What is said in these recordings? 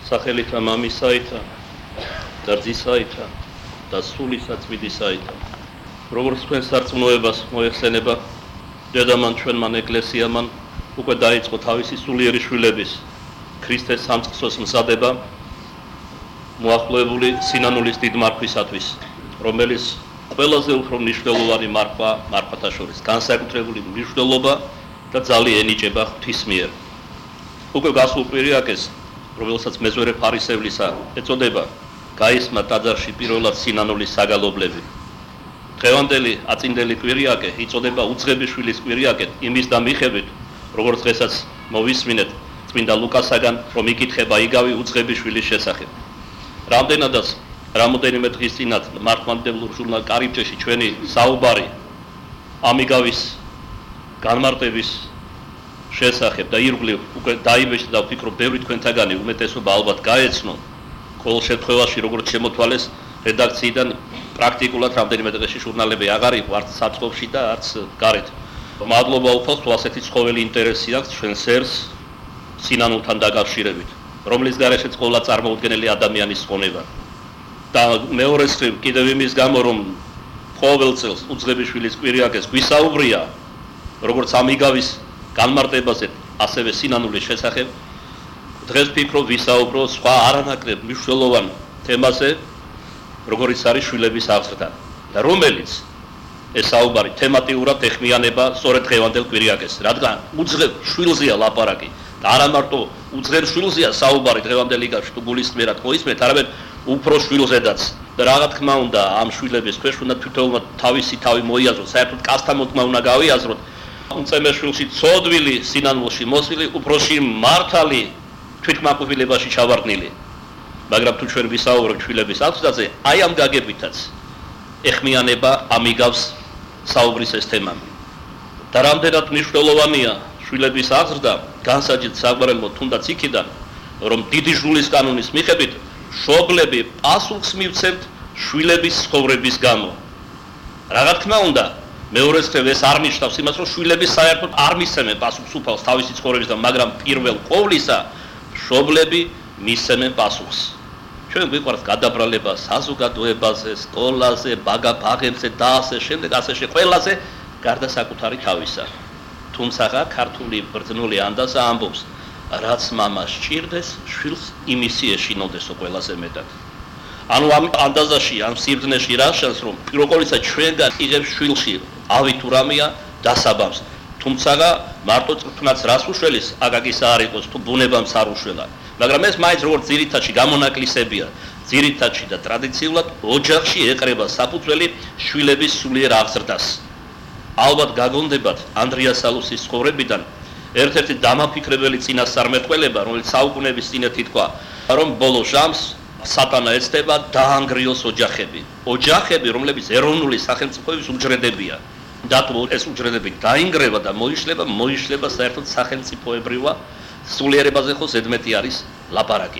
სახელითა მამისაითა და ძისაითა და სულისა წმინდისაითა. როგორც თქვენ სარწმუნოებას მოეხსენება, დედამან ჩვენმან ეკლესიამან უკვე დაიწყო თავისი სულიერი შვილების ქრისტეს სამწყსოს მზადება მოახლოებული სინანულის დიდ მარხვისათვის, რომელიც ყველაზე უფრო მნიშვნელოვანი მარხვათა შორის განსაკუთრებული მნიშვნელობა და ძალიან ენიჭება ღვთის მიერ. უკვე გასულ კვირიაკეს, რომელსაც მეზვერე ფარისევლისა ეწოდება, გაისმა ტაძარში პირველად სინანულის საგალობლები. დღევანდელი აწინდელი კვირიაკე იწოდება უძღებიშვილის კვირიაკეთ იმის და მიხედვით, როგორც დღესაც მოვისმინეთ წმინდა ლუკასაგან, რომ იკითხება იგავი უძღებიშვილის შესახებ. რამდენადაც რამოდენიმე დღის წინათ მართლმადიდებლურ ჟურნალ კარიბჭეში ჩვენი საუბარი ამიგავის განმარტების შესახებ და ირგვლივ უკვე დაიბეჭდა და ვფიქრობ ბევრი თქვენთაგანი უმეტესობა ალბათ გაეცნო, ყოველ შემთხვევაში როგორც შემოთვალეს რედაქციიდან პრაქტიკულად რამდენიმე დღეში ჟურნალები აღარ იყო არც საწყობში და არც გარეთ. მადლობა უფალს, თუ ასეთი ცხოველი ინტერესი აქვს ჩვენ სერს სინანულთან დაკავშირებით, რომლის გარეშეც ყოვლა წარმოუდგენელი ადამიანის ხონება. და მეორე მხრივ კიდევ იმის გამო, რომ ყოველ წელს უძღებიშვილის კვირიაკეს გვისაუბრია როგორც ამიგავის განმარტებაზე, ასევე სინანულის შესახებ, დღეს ვფიქრობ ვისაუბრო სხვა არანაკლებ მნიშვნელოვან თემაზე, როგორიც არის შვილების აღზრდა და რომელიც ეს საუბარი თემატიურად ეხმიანება სწორედ დღევანდელ კვირიაკეს, რადგან უძღებ შვილზეა ლაპარაკი და არა მარტო უძღებ შვილზეა საუბარი დღევანდელი გაში თუ გულისმიერად მოისმენთ, არამედ უფრო შვილზედაც და რა თქმა უნდა ამ შვილების ქვეშ უნდა თვითონმა თავისი თავი მოიაზროს, საერთოდ კაცთან მოთქმა უნდა გავიაზროთ. უწემეშვილში ცოდვილი სინანულში მოსვილი, უფროსში მართალი თვითკმაყოფილებაში ჩავარდნილი. მაგრამ თუ ჩვენ ვისაუბრებთ შვილების აღზრდაზე, აი ამ გაგებითაც ეხმიანება ამიგავს საუბრის ეს თემა. და რამდენად მნიშვნელოვანია შვილების აღზრდა, განსაჯეთ საგვარელო თუნდაც იქიდან, რომ დიდი ჟულის კანონის მიხედვით მშობლები პასუხს მივცემთ შვილების ცხოვრების გამო. რა თქმა უნდა, მეორე მხრივ ეს არ ნიშნავს იმას, რომ შვილები საერთოდ არ მისცემენ პასუხს უფალს თავისი ცხოვრებისგან, მაგრამ პირველ ყოვლისა მშობლები მისცემენ პასუხს. ჩვენ გვიყვარს გადაბრალება საზოგადოებაზე, სკოლაზე, ბაღებზე და ასე შემდეგ, ასე ყველაზე გარდა საკუთარი თავისა. თუმცა ქართული ბრძნული ანდაზა ამბობს, რაც მამას სჭირდეს, შვილს იმისი ეშინოდესო ყველაზე მეტად. ანუ ამ ანდაზაში, ამ სიბრძნეში რა შანს, რომ პირველ ყოვლისა ჩვენგან იღებს შვილში ავით ურამია დასაბამს. თუმცა მარტო წრთუნაც რას უშველის, აკაკის არ იყოს თუ ბუნებამს არ უშველა. მაგრამ ეს მაინც როგორც ძირითადში გამონაკლისებია, ძირითადში და ტრადიციულად ოჯახში ეყრება საფუძველი შვილების სულიერ აღზრდას. ალბათ გაგონდებათ ანდრია სალუსის ცხოვრებიდან ერთ-ერთი დამაფიქრებელი წინასწარმეტყველება, რომელიც საუკუნეების წინ ეთქვა, რომ ბოლო ჟამს სატანა ეცდება დაანგრიოს ოჯახები. ოჯახები, რომლებიც ეროვნული სახელმწიფოების უჯრედებია. და თუ ეს უჯრედები დაინგრევა და მოიშლება საერთოდ სახელმწიფოებრივა სულიერებაზე ხო ზედმეტი არის ლაპარაკი.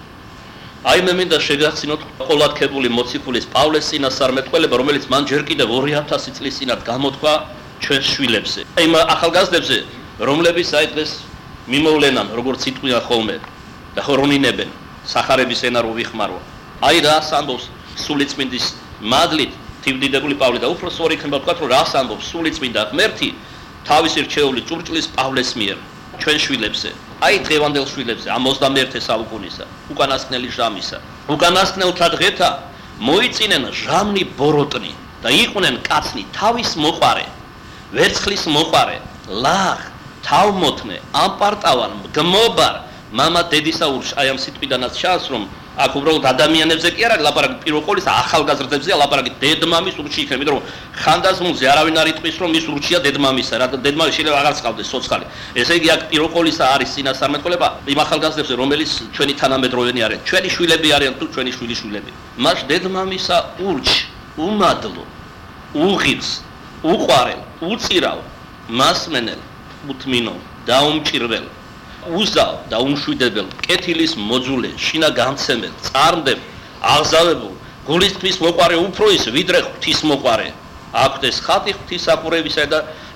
აი მე მინდა შეგახსინოთ ყოლათქებული მოციქულის პავლეს წინასწარმეტყველება, რომელიც მან ჯერ კიდევ 2000 წლის წინათ გამოთქვა ჩვენს შვილებზე. აი იმ ახალგაზრდებზე, რომლებიც აი დღეს მიმოვლენან, როგორც იტყვიან ხოლმე და ხორონინებენ სახარების ენა რო ვიხმარო. აი რას ამბობს სულიწმინდის მადლით თივდიდებული პავლე და უფრო სწორი იქნება ვთქვათ, რომ რას ამბობს სულიწმინდა ღმერთი თავისი რჩეული ჭურჭლის პავლეს მიერ ჩვენ შვილებზე. აი დღევანდელ შვილებზე ამ 21 საუკუნისა, უკანასკნელი ჟამისა. უკანასკნელთა დღეთა მოიწინენ ჟამნი ბოროტნი და იყვნენ კაცნი თავის მოყარე, ვერცხლის მოყარე, ლაღ, თავმოთნე, ამპარტავან, მგმობარ, მამა დედისაურში. აი ამ სიტყვიდანაც ჩანს, რომ აქ უბრალოდ ადამიანებზე კი არა ლაპარაკი, პირველ ყოვლისა ახალგაზრდებზეა ლაპარაკი, დედმამის urში იქნება, იმიტომ რომ ხანდაზმულზე არავინ არ იტყვის, რომ მის urშია დედმამისა, რა დედმამი შეიძლება აღარ წყავდეს სოცხალი. ესე იგი აქ პირველ ყოვლისა არის წინასწარმეტყველება იმ ახალგაზრდებზე, რომელიც ჩვენი თანამედროვენი არიან, ჩვენი შვილები არიან თუ ჩვენი შვილიშვილები. მას დედმამისა urში უმადლო, უღირს, უყვარელ, უწირავ, მასმენელ, უთმინო, დაუმჭირველ, უზავ და უმშვიდებელ, კეთილის მოძულე, შინა გამცემელ, წარმდებ, აღზავებულ, გულისთმის მოყარე უფრო ის ვიდრე ღვთის მოყარე. აქვთ ეს ხატი ღვთისმსახურებისა და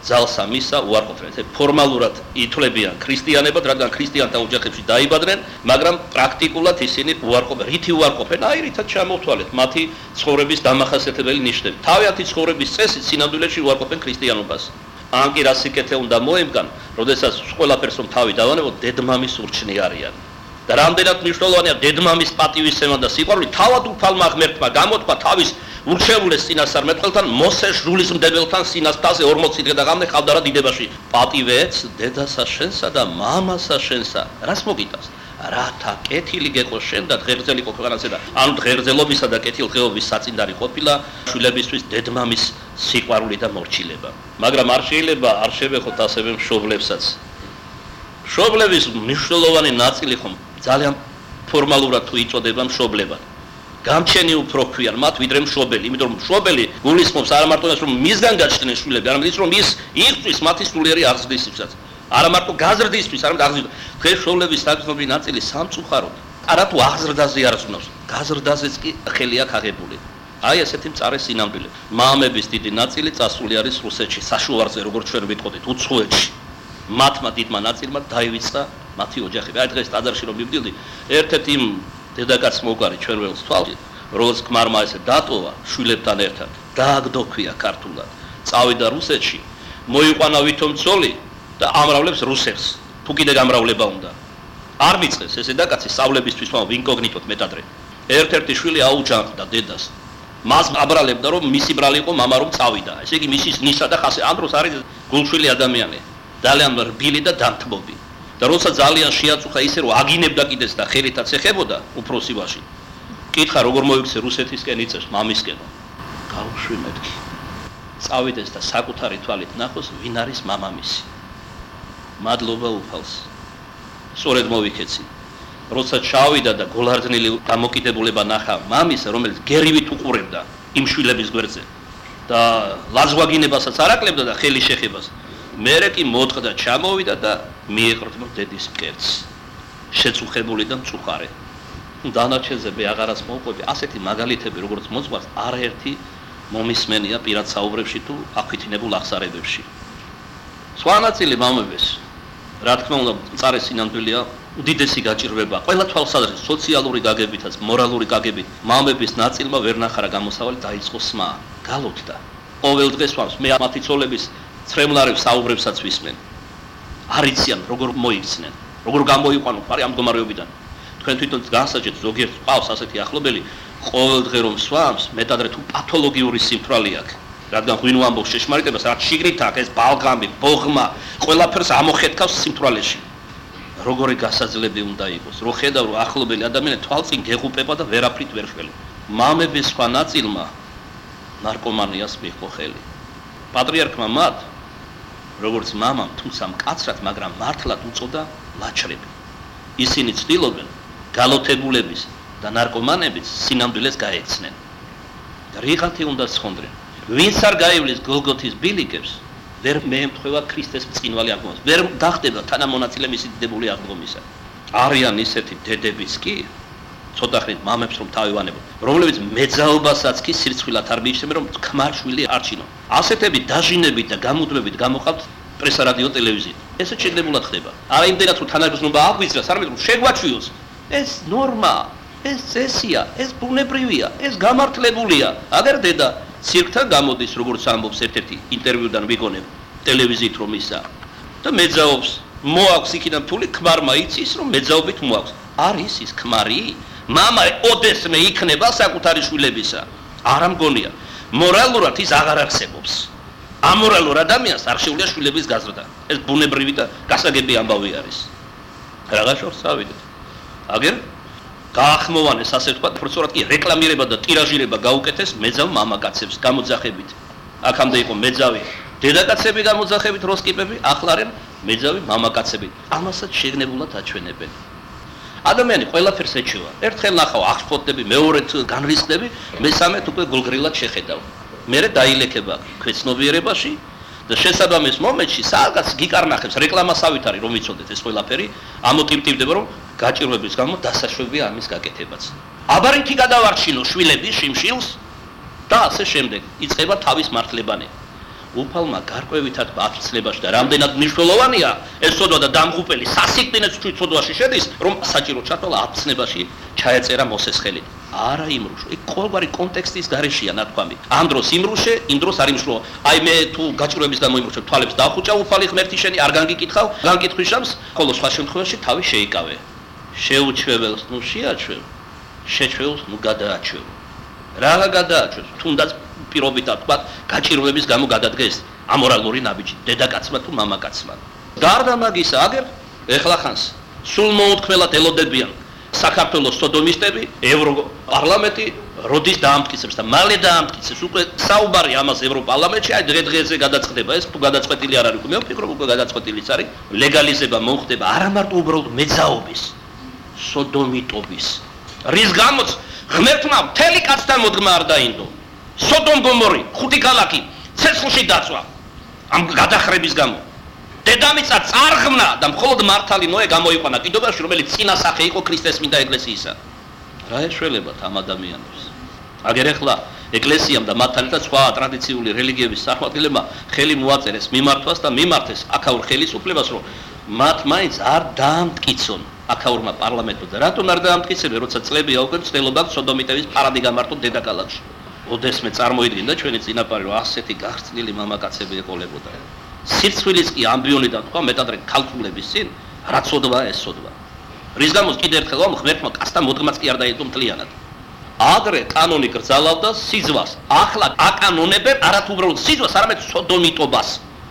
ძალსა მისსა უარყოფენ. ეს ფორმალურად ითვლებიან ქრისტიანებად, რადგან ქრისტიანთა ოჯახებში დაიბადნენ, მაგრამ პრაქტიკულად ისინი უარყოფენ. რითი უარყოფენ? აი, რითაც ჩამოვთვალეთ მათი ცხოვრების დამახასიათებელი ნიშნები. თავიანთი ცხოვრების წესით სინამდვილეში უარყოფენ ქრისტიანობას. ან კი რა სიკეთე უნდა მოემგან, როდესაც ყველაფერს რომ თავი დავანებოთ, დედმამის ურჩნი არიან. და რამდენად მნიშვნელოვანია დედმამის პატივისცემა და სიყვარული, თავად უფალმა ღმერთმა გამოთქვა თავის ურჩეულეს წინასწარმეტყველთან, მოსეს ჟრულისმდებელთან სინასწრაზე 40 დღე და ღამე ხავდა რა დიდებაში. პატივეც დედასა შენსა და მამასა შენსა. რას მოგიტანს? რათა კეთილი გეყო შენ და ღერძელი ყოფილანაცე და ანუ ღერძელობისა და კეთილდღეობის საწინდარი ყოფილა შვილებისთვის დედმამის სიყვარული და მორჩილება. მაგრამ არ შეიძლება არ შევეხოთ ასევე მშობლებსაც. მშობლების მნიშვნელოვანი ნაწილი ხომ ძალიან ფორმალურად თუ იწოდება მშობლებად. გამჩენი უფრო ქვიან მათ ვიდრე მშობელი, იმიტომ რომ მშობელი გულისხმობს არა მარტო ის რომ მისგან გაჩნდნენ შვილები, არამედ ის რომ ის იღწვის მათი სულიერი აღზრდისთვისაც. არა მარტო გაზრდისთვის, არამედ აღზრდისთვის. დღეს მშობლების საკუთრებული ნაწილი სამწუხაროდ არა თუ აღზრდაზე არ ზნობს, გაზრდაზეც კი ხელი აქვს აღებული. აი ესეთი მწარე სინამდვილე. მამების დიდი ნაწილი წასული არის რუსეთში, საშუალზე როგორც ჩვენ ვიტყოდით, უცხოეთში. მათმა დიდმა ნაწილმა დაივიწყა მათი ოჯახები. აი დღეს ტაძარში რომ მივდივდი, ერთ-ერთი იმ დედაკაცს მოვყარი ჩვენ ველს თვალში, როგორც ქმარმა ესე დატოვა შვილებთან ერთად, დააგდოქვია ქართულად. წავიდა რუსეთში, მოიყვანა ვითომ ცოლი და ამრავლებს რუსებს. თუ კიდე გამრავლება უნდა. არ მიწყეს ეს დედაკაცი სწავლებისთვის მომ ინკოგნიტოდ მეტადრე. ერთ-ერთი შვილი აუჯანყდა დედას. მას აბრალებდა რომ მისი ბრალი იყო მამა რომ წავიდა. ესე იგი მისის ნისა და ხასე ამ დროს არის გულშვილი ადამიანი. ძალიან რბილი და დამთმობი. და როცა ძალიან შეაწუხა ისე რომ აგინებდა კიდეც და ხელითაც ეხებოდა უფროსი ვაში. კითხა როგორ მოიქცე რუსეთისკენ იწევს მამისკენ. გავუშვი მეთქი. წავიდეს და საკუთარი თვალით ნახოს ვინ არის მამამისი. მადლობა უფალს. სწორედ მოვიქეცი. როცა ჩავიდა და გოლარდნილი დამოკიდებულება ნახა მამისა, რომელიც გერივით უყურებდა იმ შვილების გვერდზე და ლაზვაგინებასაც არ აკლებდა და ხელი შეხებას. მერე კი მოტყდა, ჩამოვიდა და მიეყრდნო დედის მკერდს. შეწუხებული და მწუხარე. დანარჩენზე მე აღარას მოვყვები, ასეთი მაგალითები როგორც მოწყვას არაერთი მომისმენია პირად საუბრებში თუ აკვითინებულ აღსარებებში. სხვა ნაწილი მამების, რა თქმა უნდა, მწარე სინამდვილეა, უდიდესი გაჭირვება, ყველა თვალსაზრისით, სოციალური გაგებითაც, მორალური გაგებით, მამების ნაწილმა ვერ ნახარა გამოსავალი, დაიწყო სმა, გალოცდა. ყოველ დღეს ვამს, მე მათი ცოლების ცრემლარებს საუბრებსაც ვისმენ. არ იციან როგორ მოიქცნენ, როგორ გამოიყვანო ფარი ამ მდგომარეობიდან. თქვენ თვითონ განსაჯეთ ზოგიერთ ყავს ასეთი ახლობელი, ყოველ დღე რომ სვამს, მეტადრე თუ პათოლოგიური სიმთვრალი აქვს. რადგან ღვინო ამბობს შეშმარიტებას, რაც შიგნით აქვს ეს ბალგამი, ბოღმა, ყველაფერს ამოხეთქავს სიმთვრალეში. როგორი გასაძლები უნდა იყოს, რო ხედავ რომ ახლობელი ადამიანი თვალწინ გეღუპება და ვერაფრით ვერ შველა. მამების სხვა ნაწილმა ნარკომანიას მიჰყო ხელი. პატრიარქმა მათ როგორც მამამ, თუმცა მკაცრად, მაგრამ მართლად უწოდა ლაჩრები. ისინი ცდილობენ გალოთებულების და ნარკომანების სინამდვილეს გაეცნენ. რიღათი უნდა სხონდნენ. ვინც არ გაივლის გოლგოთის ბილიკებს, ვერ მეემთხვევა ქრისტეს ბრწყინვალე აღდგომას. ვერ გახდება თანამონაწილე მისი დიდებული აღდგომისა. არიან ისეთი დედებიც კი, ცოტა ხნით მამებს რომ თავივანებო, რომლებიც მეძაობასაც კი სირცხვილად არ მიიჩნევენ, რომ ქმარშვილი არჩინო. ასეთები დაჟინებით და გამუდმებით გამოყავთ პრესა, რადიო, ტელევიზია. ესე შეგდებულად ხდება. არა იმდენად რომ თანაგრძნობა აღვიძრას, არამედ რომ შეგვაჩვიოს. ეს ნორმა, ეს წესია, ეს ბუნებრივია, ეს გამართლებულია. აგერ დედა ცირკთან გამოდის, როგორც ამბობს ერთ-ერთი ინტერვიუდან ვიგონებ ტელევიზიით რომ ისა და მეძაობს, მოაქვს იქიდან თული, ქმარმა იცის რომ მეძაობით მოაქვს. არის ის ქმარი? მამა ოდესმე იქნება საკუთარი შვილებისა. არა მგონია. მორალურად ის აღარ არსებობს. ამორალურ ადამიანს არ შეუძლია შვილების გაზრდა. ეს ბუნებრივი და გასაგები ამბავი არის. რაღა შორს ავიდეთ. აგერ გაახმოვანეს ასე ვთქვათ, პროცედურად კი რეკლამირება და ტირაჟირება გაუკეთეს მეძავ მამაკაცებს გამოძახებით. აქამდე იყო მეძავი დედაკაცები გამოძახებით როსკიპები, ახლა არიან მეძავი მამაკაცები. ამასაც შეგნებულად აჩვენებენ. ადამიანი ყველაფერს ეჩვევა. ერთხელ ნახავ აღსფოთდები, მეორედ განრისხდები, მესამედ უკვე გულგრილად შეხედავ. მერე დაილექება ქვეცნობიერებაში და შესაბამის მომენტში სადღაც გიკარნახებს რეკლამასავით არის რომ იცოდეთ ეს ყველაფერი, ამოტივტივდება რომ გაჭირვების გამო დასაშვებია ამის გაკეთებაც. აბარითი გადავარჩინო შვილები შიმშილს და ასე შემდეგ. იწყება თავის მართლებანი. უფალმა გარკვევითად აფიცლებაში და რამდენად მნიშვნელოვანია ეს ცოდვა და დამღუპელი სასიკვდილეც ცოდვაში შედის, რომ საჭირო ჩათვალა აფიცნებაში ჩაეწერა მოსეს ხელი. არა იმრუშო, იქ ყოველგვარი კონტექსტის გარეშეა ნათქვამი. ამ დროს იმრუშე, იმ დროს არ იმრუშო. აი მე თუ გაჭირვების გამო იმრუშე, თვალებს დახუჭა უფალი ღმერთი შენი, არ განგიკითხავ, განგკითხვის შამს, ხოლო სხვა შემთხვევაში თავი შეიკავე. შეუჩვეველს ნუ შეაჩვევ, შეჩვეულს ნუ გადააჩვევ. რა გადააჩვევს? თუნდაც პირობითად თქვა, გაჭირვების გამო გადადგეს ამორალური ნაბიჯი, დედაკაცმა თუ მამაკაცმა. გარდა მაგისა, აგერ ეხლახანს სულ მოუთქმელად ელოდებიან საქართველოს სოდომისტები, ევროპარლამენტი როდის დაამტკიცებს და მალე დაამტკიცებს, უკვე საუბარი ამას ევროპარლამენტში, აი დღე-დღეზე გადაწყდება ეს, თუ გადაწყვეტილი არ არის, მე ვფიქრობ უკვე გადაწყვეტილიც არის, ლეგალიზება მოხდება არა მარტო უბრალოდ მეძაობის, სოდომიტობის. რის გამოც ღმერთმა მთელი კაცთან მოდგმა არ დაინდო. სოდომ გომორი, 5 ქალაქი ცეცხლში დაწვა ამ გადახრების გამო. დედამიწა წარღმნა და მხოლოდ მართალი ნოე გამოიყვანა კიდობაში, რომელიც წინა სახე იყო ქრისტეს წმინდა ეკლესიისა. რა ეშველებათ ამ ადამიანებს? აგერ ახლა ეკლესიამ და მათთან ერთად სხვა ტრადიციული რელიგიების წარმომადგენლებმა ხელი მოაწერეს მიმართვას და მიმართეს აქაურ ხელისუფლებას, რომ მათ მაინც არ დაამტკიცონ აქაურმა პარლამენტმა და რატომ არ დაამტკიცებენ, როცა წლებია უკვე ცდილობდა სოდომიტების ფარადი გამართონ დედაქალაქში. ოდესმე წარმოიდგინდა ჩვენი წინაპარი, რომ ასეთი გახსნილი მამაკაცები ეყოლებოდა. სიცვილის კი ამბიონიდან თქვა მეტადრე ქალწულების წინ, რა ცოდვა ეს ცოდვა. რის გამოც კიდევ ერთხელ ვამბობ, ღმერთმა კაცთან მოდგმაც კი არ დაიდო მთლიანად. ადრე კანონი გრძალავდა სიძვას. ახლა აკანონებენ არათ უბრალოდ სიძვას, არამედ სოდომიტობას.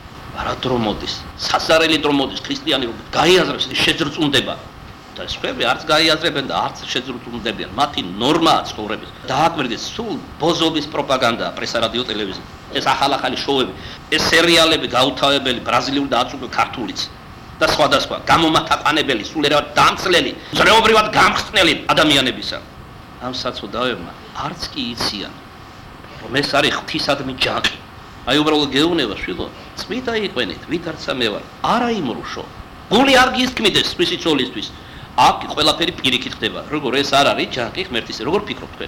რა დრო მოდის? სასარელი დრო მოდის ქრისტიანი რომ გაიაზრებს შეძრწუნდება. და სხვები არც გაიაზრებენ და არც შეძრწუნდებიან. მათი ნორმაა ცხოვრების. დააკვირდეს სულ ბოზობის პროპაგანდა, პრესა, რადიო, ტელევიზია. ეს ახალ-ახალი შოუები, ეს სერიალები გაუთავებელი ბრაზილიური და აწუხო ქართულიც და სხვადასხვა გამომათაყვანებელი, სულიერად დამცლელი, ზრეობრივად გამხსნელი ადამიანებისა. ამ საწოდავებმა არც კი იციან, რომ ეს არის ღვთისადმი ჯანყი. აი უბრალოდ გეუბნება შვილო, წმინდა იყვენით, ვით არცა მე ვარ. არა იმრუშო. გული არ გისკმიდეს სხვისი ცოლისთვის. აქ ყველაფერი პირიქით ხდება. როგორ ეს არ არის ჯანყი ღმერთის, როგორ ფიქრობთ თქვენ?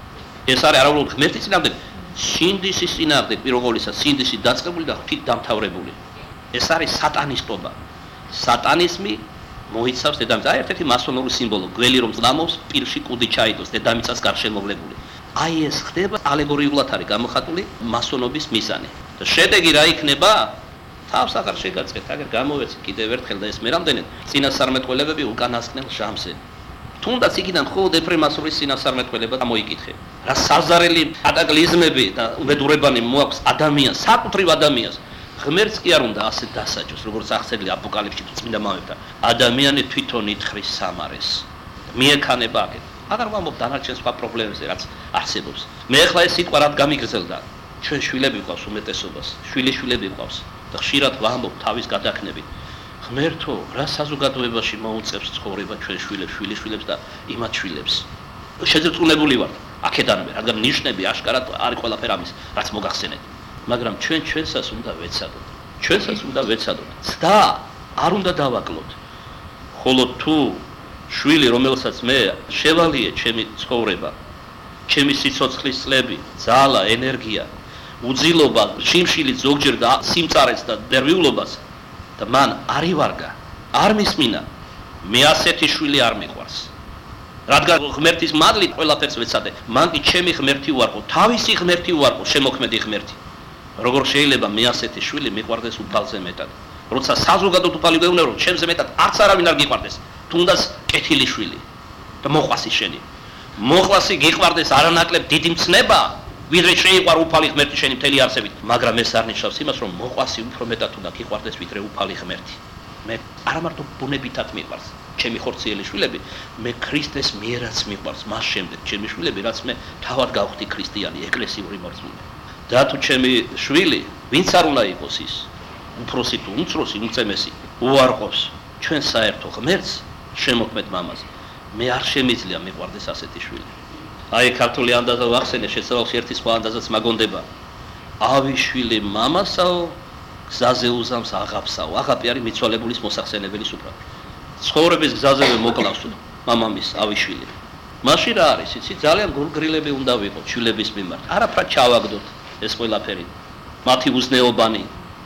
ეს არის არა უბრალოდ ღმერთის წინააღმდეგ, სინდისის წინააღმდეგ პირველობისა, სინდისი დაწყებული და ღვთით დამთავრებული. ეს არის სატანისტობა. სატანიზმი მოიცავს დედამიწას. აი ერთ-ერთი მასონური სიმბოლო, გველი რომ წამობს, პირში კუდი ჩაიდოს, დედამიწას გარშემოვლებული. აი ეს ხდება ალეგორიულად არის გამოხატული მასონობის მიზანი. და შედეგი რა იქნება? თავს აღარ შეგაწყეთ, აგერ გამოვეცი კიდევ ერთხელ და ეს მე რამდენად წინასწარმეტყველებები უკანასკნელ ჟამზე. თუნდაც იქიდან მხოლოდ ეფრემასურის წინასწარმეტყველება გამოიკითხე. რა საზარელი კატაკლიზმები და უბედურებანი მოაქვს ადამიანს, საკუთრივ ადამიანს. ღმერთს კი არ უნდა ასე დასაჯოს, როგორც აღწერილი აპოკალიფსში თუ წმინდა მამებთან. ადამიანი თვითონ ითხოვს სამარეს. მიექანება აქეთ. აღარ ვამბობ დანარჩენ სხვა პრობლემებზე, რაც არსებობს. მე ახლა ეს სიტყვა რად გამიგრძელდა? ჩვენ შვილები გვყავს უმეტესობას, შვილიშვილები გვყავს და ხშირად ვამბობ თავის გადაქმნებით. ღმერთო, რა საზოგადოებაში მოუწევს ცხოვრება ჩვენ შვილიშვილებს და იმათ შვილებს. შეძრწუნებული ვარ აქედანვე, რადგან ნიშნები აშკარად არის ყველაფერ ამის, რაც მოგახსენეთ. მაგრამ ჩვენსას უნდა ვეცადოთ. ჩვენსას უნდა ვეცადოთ. და არ უნდა დავაკლოთ. ხოლო თუ შვილი, რომელსაც მე შევალიე ჩემი ცხოვრება, ჩემი სიცოცხლის წლები, ძალა, ენერგია, უძილობა, შიმშილით ზოგჯერ და სიმწარეს და ნერვიულობას და მან არ ივარგა, არ მისმინა, მე ასეთი შვილი არ მიყვარს. რადგან ღმერთის მადლით ყველაფერს ვეცადე, მან კი ჩემი ღმერთი უარყო, თავისი ღმერთი უარყო, შემოქმედი ღმერთი. როგორ შეიძლება მე ასეთი შვილი მიყვარდეს უფალზე მეტად? როცა საზოგადოდ უფალი გვეუბნება, რომ ჩემზე მეტად არც არავინ არ გიყვარდეს, თუნდაც კეთილი შვილი და მოყვასი შენი. მოყვასი გიყვარდეს არანაკლებ დიდი მცნება, ვიდრე შეიყვარ უფალი ღმერთი შენი მთელი არსებით, მაგრამ ეს არ ნიშნავს იმას, რომ მოყვასი უფრო მეტად უნდა გიყვარდეს, ვიდრე უფალი ღმერთი. მე არა მარტო ბუნებითად მიყვარს ჩემი ხორციელი შვილები, მე ქრისტეს მიერაც მიყვარს, მას შემდეგ ჩემი შვილები, რაც მე თავად გავხდი ქრისტიანი, ეკლესიური მორწმუნე. და თუ ჩემი შვილი, ვინც არ უნდა იყოს ის, უფროსი თუ უმცროსი, უმცემესი, უარყოფს ჩვენ საერთო ღმერთს, შემოქმედ მამას, მე არ შემიძლია მიყვარდეს ასეთი შვილი. აი ქართული ანდაზა ვახსენე, შესავალში ერთი სხვა ანდაზაც მაგონდება. ავი შვილი მამასაო, გზაზე უზამს აღაფსაო. აღაპი არის მიცვალებულის მოსახსენებელი სუფრა. ცხოვრების გზაზე მოკლავს მამამის ავი შვილი. მაშინ რა არის? იცი, ძალიან გულგრილები უნდა ვიყოთ შვილების მიმართ. არაფრად ჩავაგდოთ ეს ყველაფერი. მათი უზნეობანი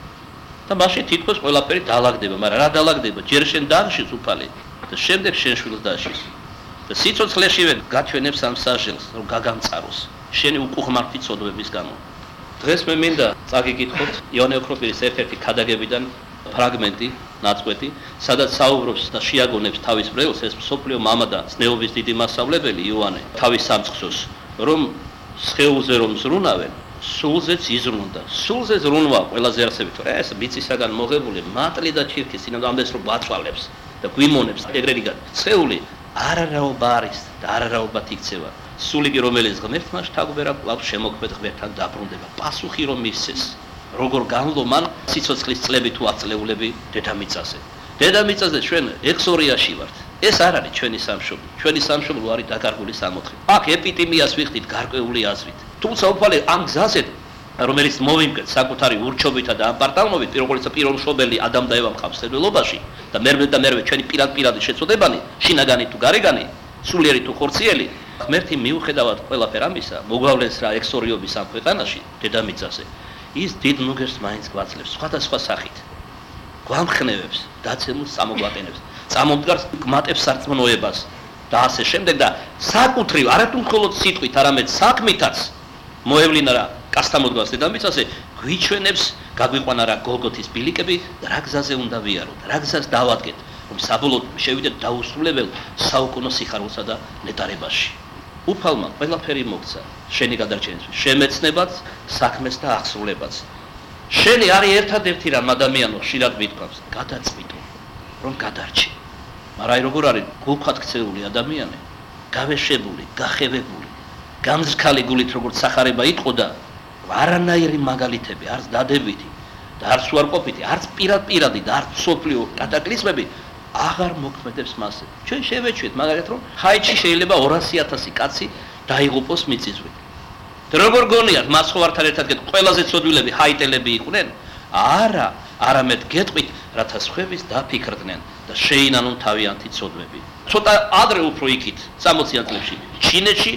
და მაშინ თითქოს ყველაფერი დაალაგდება, მაგრამ რა დაალაგდება? ჯერ შენ დაღშის უფალი და შემდეგ შენ შვილს დაშის. და სიცოცხლეშივე გაჩვენებს ამ სასჯელს, რომ გაგამწაროს შენი უკუღმართი ცოდვების გამო. დღეს მე მინდა წაგიკითხოთ იონე ოქროპირის ერთ-ერთი ქადაგებიდან ფრაგმენტი, ნაწყვეტი, სადაც საუბრობს და შეაგონებს თავის ბრელს ეს მსოფლიო მამა და ზნეობის დიდი მასწავლებელი იოანე თავის სამწყსოს, რომ სხეულზე რომ ზრუნავენ, სულზეც იზრუნდა. სულზე ზრუნვა ყველაზე არსებით, რა ეს მიწისაგან მოღებული მატლი და ჩირქი სინამდვილეს რომ ბაცვალებს და გვიმონებს ეგრერიგად. სხეული არარაობა არის და არარაობად იქცევა. სული კი რომელიც ღმერთმა შთაგბერა კვლავ შემოქმედ ღმერთთან დაბრუნდება. პასუხი რომ მისცეს. როგორ განვლო მან სიცოცხლის წლები თუ აწლეულები დედამიწაზე. დედამიწაზე ჩვენ ექსორიაში ვართ. ეს არ არის ჩვენი სამშობლო. ჩვენი სამშობლო არის დაკარგული სამოთხე. აქ ეპიდემიას ვიხდით გარკვეული აზრით. თუმცა უფალი ამ გზაზე რომელიც მოვიმკეთ საკუთარი ურჩობითა და ამპარტალმობით პირველ მშობელი ადამ და ევა მყავს სედველობაში და მერვე ჩვენი პირადი შეწოდებანი შინაგანი თუ გარეგანი სულიერი თუ ხორციელი ღმერთი მიუხედავად ყველაფერ ამისა მოგვავლენს რა ექსორიობის ამ ქვეყანაში დედამიწაზე ის დიდ ნუგერს მაინც გვაძლევს სხვადასხვა სახით გვამხნევებს დაცემულს წამოგვატენებს წამომდგარს გმატებს სარწმუნოებას და ასე შემდეგ და საკუთრივ არათუ მხოლოდ სიტყვით არამედ საქმითაც მოევლინა რა კასტამოდგას დედამიწაზე გვიჩვენებს გაგვიყვანა რა გოლგოთის ბილიკები რა გზაზე უნდა ვიაროთ რა გზას დავადგეთ რომ საბოლოოდ შევიდეთ დაუსრულებელ საუკუნო სიხარულსა და ნეტარებაში უფალმა ყველაფერი მოგცა შენი გადარჩენისთვის შემეცნებაც საქმეს და აღსრულებაც შენი არის ერთადერთი რამ ადამიანო ხშირად მithქვავს გადაწყვიტო რომ გადარჩე მაგრამ აი როგორ არის გულქვად ქცეული ადამიანი გავეშებული გახევებული გამზრქალი გულით როგორც სახარება იტყოდა არანაირი მაგალითები არც დადებითი და არც უარყოფითი არც პირადი და არც სოფლიო კატაკლიზმები აღარ მოქმედებს მასზე ჩვენ შევეჩვით მაგალითად რომ ჰაიტში შეიძლება 200,000 კაცი დაიღუპოს მიწისძვრით და როგორ გონიათ მას ხო ვართან ერთად ყველაზე ცოდვილები ჰაიტელები იყვნენ არა არამედ გეტყვით რათა სხვების დაფიქრდნენ და შეინანონ თავიანთი ცოდვები ცოტა ადრე უფრო იქით 60-იან წლებში ჩინეთში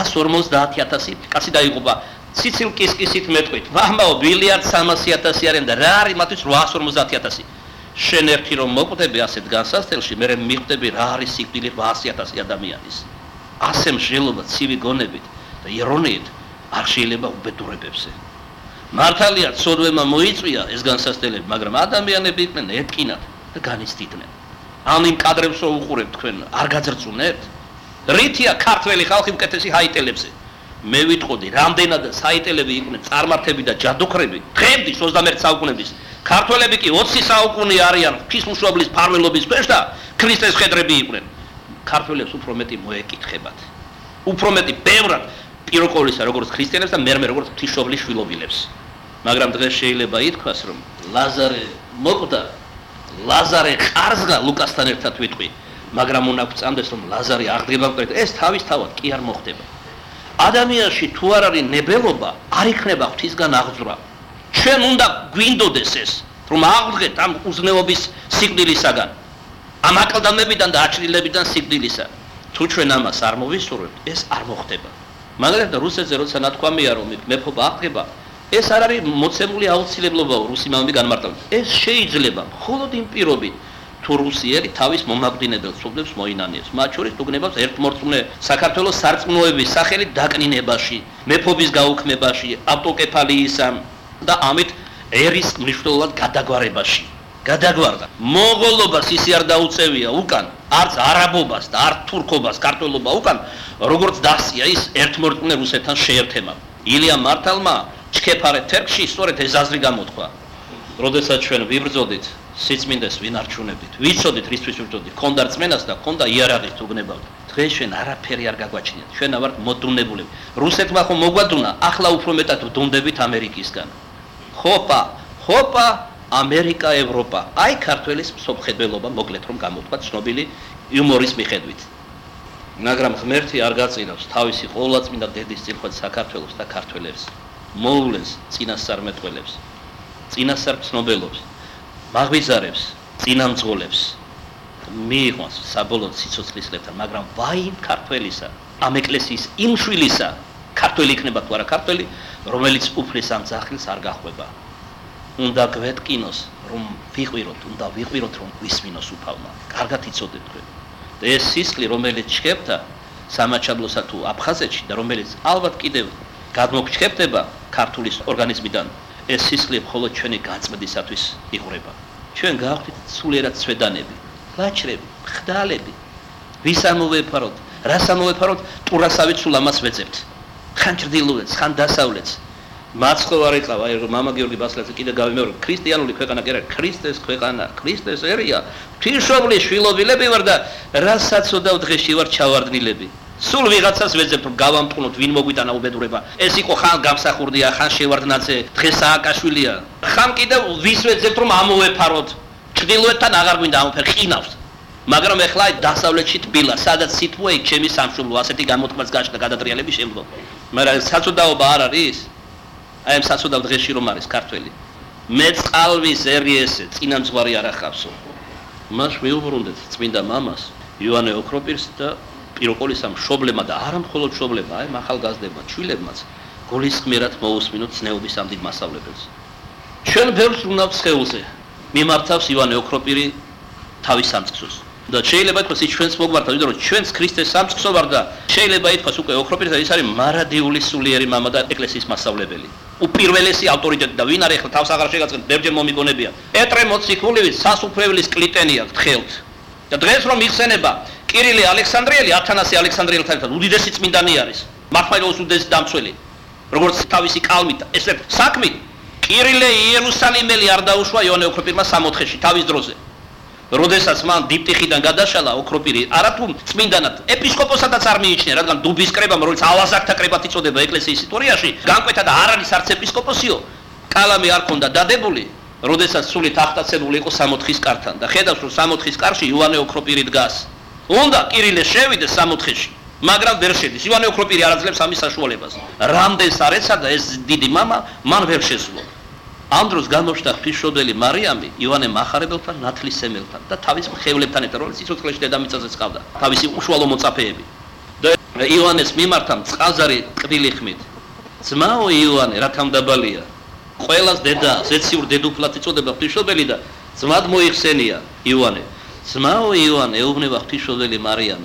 850,000 კაცი დაიღუპა ციცილ კისკისით მეტყვით ვამაო მილიარდ 300,000 არიან და რა არის მათთვის 850,000 შენ ერთი რომ მოკვდები ასეთ განსასწრებში მე მიხვდები რა არის სიკვდილი 800,000 ადამიანის ასე მსჯელობა ცივი გონებით და ირონიით არ შეიძლება უბედურებებზე მართალია ცოდვებმა მოიწვია ეს განსასწრები მაგრამ ადამიანები იყვნენ ეთკინათ და განიცდიდნენ ამ იმ კადრებს რო უყურებთ თქვენ არ გაძრწუნებთ რითია ქართველი ხალხი მკეთესი ჰაიტელებზე მე ვიტყოდი რამდენად საიტელები იყვნენ წარმართები და ჯადოქრები დღემდე 21 საუკუნეების ქართველები კი 20 საუკუნე არიან ღვთისმშობლის ფარველობის ქვეშ და ქრისტეს ხედრები იყვნენ ქართველებს უფრო მეტი მოეკითხებათ უფრო მეტი ბევრად პიროყოლისა როგორც ქრისტიანებს და მერმე როგორც ღვთისმშობლის შვილობილებს მაგრამ დღეს შეიძლება ითქვას რომ ლაზარე მოკვდა ლაზარე ყარსღა ლუკასთან ერთად ვიტყვი მაგრამ უნდა გვწამდეს რომ ლაზარე აღდგება მკვეთრად ეს თავისთავად კი არ მოხდება ადამიანში თუ არ არის ნებელობა არ იქნება ღვთისგან აღძვრა ჩვენ უნდა გვინდოდეს ეს რომ აღდგეთ ამ უზნეობის სიკვდილისაგან ამ აკლდამებიდან და აჭრილებიდან სიკვდილისა თუ ჩვენ ამას არ მოვისურვებთ ეს არ მოხდება მაგალითად რუსეთზე როცა ნათქვამია რომ მეფობა აღდგება ეს არ არის მოცემული აუცილებლობაა რუსი მამები განმარტავენ ეს შეიძლება მხოლოდ იმ პირობით თუ რუსიელი თავის მომაკვდინებელ სულებს მოინანიებს მათ შორის უგნებავს ერთმორწმუნე საქართველოს სარწმუნოების სახელით დაკნინებაში მეფობის გაუქმებაში ავტოკეფალიისა და ამით ერის მნიშვნელოვნად გადაგვარებაში გადაგვარდა მონღოლობას ისე არ დაუწევია უკან არც არაბობას და არც თურქობას ქართველობა უკან როგორც დასია ის ერთმორწმუნე რუსეთთან შეერთება ილია მართალმა ჩქეფარე თერგში სწორედ ეს აზრი გამოთქვა როდესაც ჩვენ ვიბრძოდით სიწმინდეს ვინ არჩუნებდით ვიცოდით რისთვის ვიბრძოდით ქონდა რწმენას და ქონდა იარაღით უგნებავთ დღეს ჩვენ არაფერი არ გაგვაჩნიათ ჩვენ ვართ მოდუნებულები რუსეთმა ხომ მოგვადუნა ახლა უფრო მეტად ვდუნდებით ამერიკისგან ხოპა ამერიკა ევროპა აი ქართველის მსოფლმხედველობა მოკლედ რომ გამოთქვა ცნობილი იუმორის მიხედვით მაგრამ ღმერთი არ გაწინავს თავისი ყოვლადწმინდა დედის წილხვად საქართველოს და ქართველებს მოულენს წინასწარმეტყველებს წინასწარმცნობელობს მაღვიძარებს წინამძღოლებს მიიყვანს საბოლოოდ სიცოცხლისლებთან მაგრამ ვაი ქართველისა ამ ეკლესიის იმ შვილისა ქართველი იქნება თუ არა ქართველი, რომელიც უფლის ამ ძახილს არ გახვება. უნდა გვეთკინოს, რომ ვიყვიროთ, უნდა ვიყვიროთ, რომ ვისმინოს უფალმა. კარგად იცოდეთ თქვენ. და ეს სისხლი, რომელიც ჩქებდა სამაჩაბლოსა თუ აფხაზეთში და რომელიც ალბათ კიდევ გადმოგჩქებდება ქართულის ორგანიზმიდან, ეს სისხლი მხოლოდ ჩვენი გაწმედისათვის იღვრება. ჩვენ გავხდით სულიერად სვედანები, ლაჩრები, ხდალები. ვის ამოვეფაროთ, რას ამოვეფაროთ, ტურასავით სულ ამას ვეძებთ. ხან ჭრდილულეთს, ხან დასავლეთს. მაცხოვარ იყავ, აი რომ მამა გიორგი ბასლაძე კიდე გავიმეორე, ქრისტიანული ქვეყანა კი არა, ქრისტეს ქვეყანა, ქრისტეს ერია. ღვთისმშობლის შვილობილები ვარ და რასაც ოდავ დღეში ვარ ჩავარდნილები. სულ ვიღაცას ვეძებთ რომ გავამტყუნოთ, ვინ მოგვიტანა უბედურება. ეს იყო ხან გამსახურდია, ხან შევარდნაძე, დღეს სააკაშვილია. ხან კიდე ვის ვეძებთ რომ ამოვეფაროთ. ჭრდილოეთთან აღარ გვინდა ამოფერ ყინავს. მაგრამ ეხლა დასავლეთში თბილა, სადაც სითბოა იქ ჩემი სამშობლო, ასეთი გამოთქმაც გაჩნდა გადატრიალების შემდგომ. მაგრამ საწოდაობა არ არის. აი ამ საწოდავ დღეში რომ არის ქართველი. მე წყალვის ერიესე, წინამძღვარი არ ახავსო. მას მეუბრუნდეთ წმინდა მამას, იოანე ოქროპირს და პიროკოლის ამ მშობლებმა და არა მხოლოდ მშობლებმა, აი ახალგაზრდებმა, ჩვილებმაც გულისხმიერად მოусმინოთ ცნეობის ამ დიდ მასწავლებელს. ჩვენ ბევრს ვნავთ სხეულზე. მიმართავს იოანე ოქროპირი თავის სამწყსოს. და შეიძლება ითქვას ის ჩვენს მოგმართავ, იმიტომ რომ ჩვენს ქრისტეს სამწყსო ვარ და შეიძლება ითქვას უკვე ოქროპირი და ის არის მარადიული სულიერი მამა და ეკლესიის მასწავლებელი. უპირველესი ავტორიტეტი და ვინ არის ახლა თავს აღარ შეგაწყენთ, ბევრჯერ მომიგონებია. ეტრე მოციქულივით სასუფეველის კლიტენია გთხელთ. და დღეს რომ იხსენება კირილე ალექსანდრიელი, ათანასე ალექსანდრიელთან ერთად უდიდესი წმინდანი არის. მართლმადიდებლობის უდიდესი დამცველი. როგორც თავისი კალმით, ესე საქმით კირილე იერუსალიმელი არ დაუშვა იოანე ოქროპირმა 60-ში თავის დროზე. როდესაც მან დიპტიხიდან გადაშალა ოქროპირი, არათუ წმინდანად, ეპისკოპოსადაც არ მიიჩნია, რადგან დუბის კრებამ, რომელიც ალაზაკთა კრებად იწოდება ეკლესიის ისტორიაში, განკვეთა და არ არის არც ეპისკოპოსიო, კალამი არ ქონდა დადებული, როდესაც სული თახტაცებული იყო 60-ის კართან და ხედავს, რომ 60-ის კარში იოანე ოქროპირი დგას. უნდა კირილე შევიდეს 60-ში, მაგრამ ვერ შედის. იოანე ოქროპირი არ აძლევს ამის საშუალებას. რამდენს არ ეცადა ეს დიდი მამა, მან ვერ შესულა. ამ დროს გამოჩნდა ღვთისმშობელი მარიამი იოანე მახარებელთან, ნათლისმცემელთან და თავის მხევლებთან ერთად, რომელიც სიცოცხლეში დედამიწაზეც ყავდა, თავისი უშუალო მოწაფეები. და იოანეს მიმართა წყალზარი კბილი ხმით. ძმაო იოანე, რა თამდაბალია. ყველას დედა, ზეციურ დედოფლად იწოდება ღვთისმშობელი და ძმად მოიხსენია იოანე. ძმაო იოანე, ეუბნება ღვთისმშობელი მარიამი.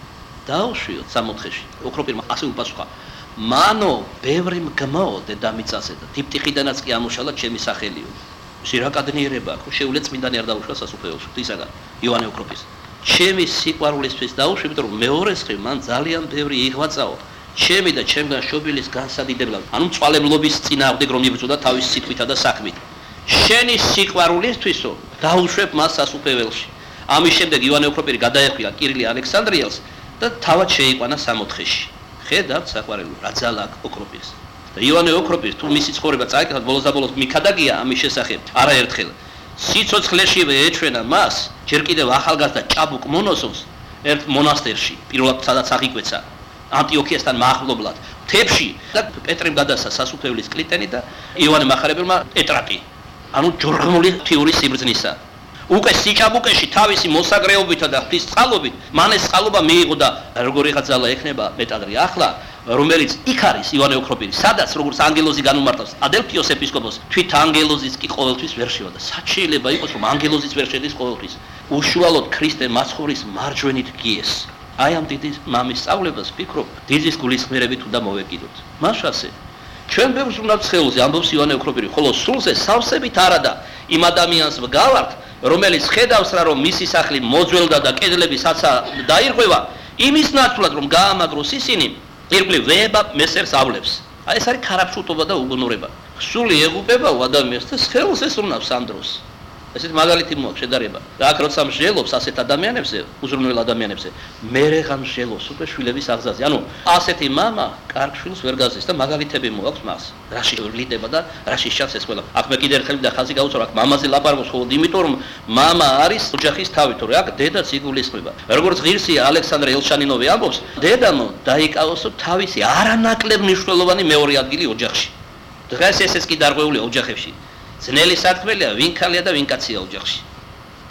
დაუშვიოთ 60-ში. ოქროპირმა ასე უპასუხა. მანო ბევრი მგმო დედამიწაზე და დიპტიხიდანაც კი ამოშალა ჩემი სახელიო. ჟირაკადნიერება აქვს, შეუძლია წმინდანი არ დაუშვა სასუფეველში ღვთისაგან, იოანე ოქროპის. ჩემი სიყვარულისთვის დაუშვი, იმიტომ რომ მეორეს ხრივ მან ძალიან ბევრი იღვაწაო. ჩემი და ჩემგან შობილის განსადიდებლად, ანუ მწვალებლობის წინააღმდეგ რომ იბრძოდა თავის სიტყვითა და საქმით. შენი სიყვარულისთვისო დაუშვებ მას სასუფეველში. ამის შემდეგ იოანე ოქროპირი გადაეხვია კირილე ალექსანდრიელს და თავად შეიყვანა 60-ში. ხედავთ საყვარელო რა ძალა აქვს ოქროპირს. და იოანე ოქროპირი თუ მისი ცხოვრება წაიკითხავთ ბოლოს და ბოლოს მიქადაგია ამის შესახებ არაერთხელ. სიცოცხლეშივე ეჩვენა მას, ჯერ კიდევ ახალგაზრდა ჭაბუკ მონოსოვს ერთ მონასტერში, პირველად სადაც აღიკვეცა ანტიოქიასთან მახლობლად, მთებში და პეტრემ გადასცა სასუფეველის კლიტენი და იოანე მახარებელმა ეტრატი. ანუ ჯორღმული თეორიის სიბრძნისა. უკვე სიჭაბუკეში თავისი მოსაგრეობითა და ღვთისწყალობით მან ეს წყალობა მიიღო და როგორი ხაძალა ექნება მეტადრი ახლა, რომელიც იქ არის იოანე ოქროპირი, სადაც როგორც ანგელოზი განუმარტავს ადელფიოს ეპისკოპოსს, თვით ანგელოზიც კი ყოველთვის ვერ შევა და სად შეიძლება იყოს რომ ანგელოზიც ვერ შედის ყოველთვის. უშუალოდ ქრისტე მაცხოვრის მარჯვენით გიეს. აი ამ დიდი მამის სწავლებას ვფიქრობ, დიდი გულისხმიერებით უნდა მოვეკიდოთ. მაშასე ჩვენ ბევრს უნდა ცხეულზე ამბობს იოანე ოქროპირი, ხოლო სულზე სავსებით არადა იმ ადამიანს ვგავართ, რომელიც ხედავს რა რომ მისი სახლი მოძველდა და კედლები საცა დაირღვევა, იმის ნაცვლად რომ გაამაგროს ისინი, ირგვლივ ვეება მესერს ავლებს. აი ეს არის ქარაფშუტობა და უგუნურება. სული ეღუპება ადამიანს და სხეულს ესუნავს ამ დროს. ესეთ მაგალითი მოაქვს შედარება. და აქ როცა მსჯელობს ასეთ ადამიანებზე, უზრუნველ ადამიანებზე, მერე გამსჯელობს უკვე შვილების აღზაზე. ანუ ასეთი მამა კარგ შვილს ვერ გაზის და მაგალითები მოაქვს მას. რაში ვლიტება და რაში შეავს ეს ყველა. აქ მე კიდე ერთხელ და ხაზი გავუწევ, აქ მამაზე ლაპარაკობს მხოლოდ იმიტომ რომ მამა არის ოჯახის თავი, თორე აქ დედაც იგულისხმება. როგორც ღირსია ალექსანდრე ელშანინოვი ამბობს, დედამ დაიკავოსო თავისი არანაკლებ მნიშვნელოვანი მეორე ადგილი ოჯახში. დღეს ესეც კი დარღვეულია ოჯახებში. ძნელი სათქმელია ვინ ქალია და ვინ კაცია ოჯახში.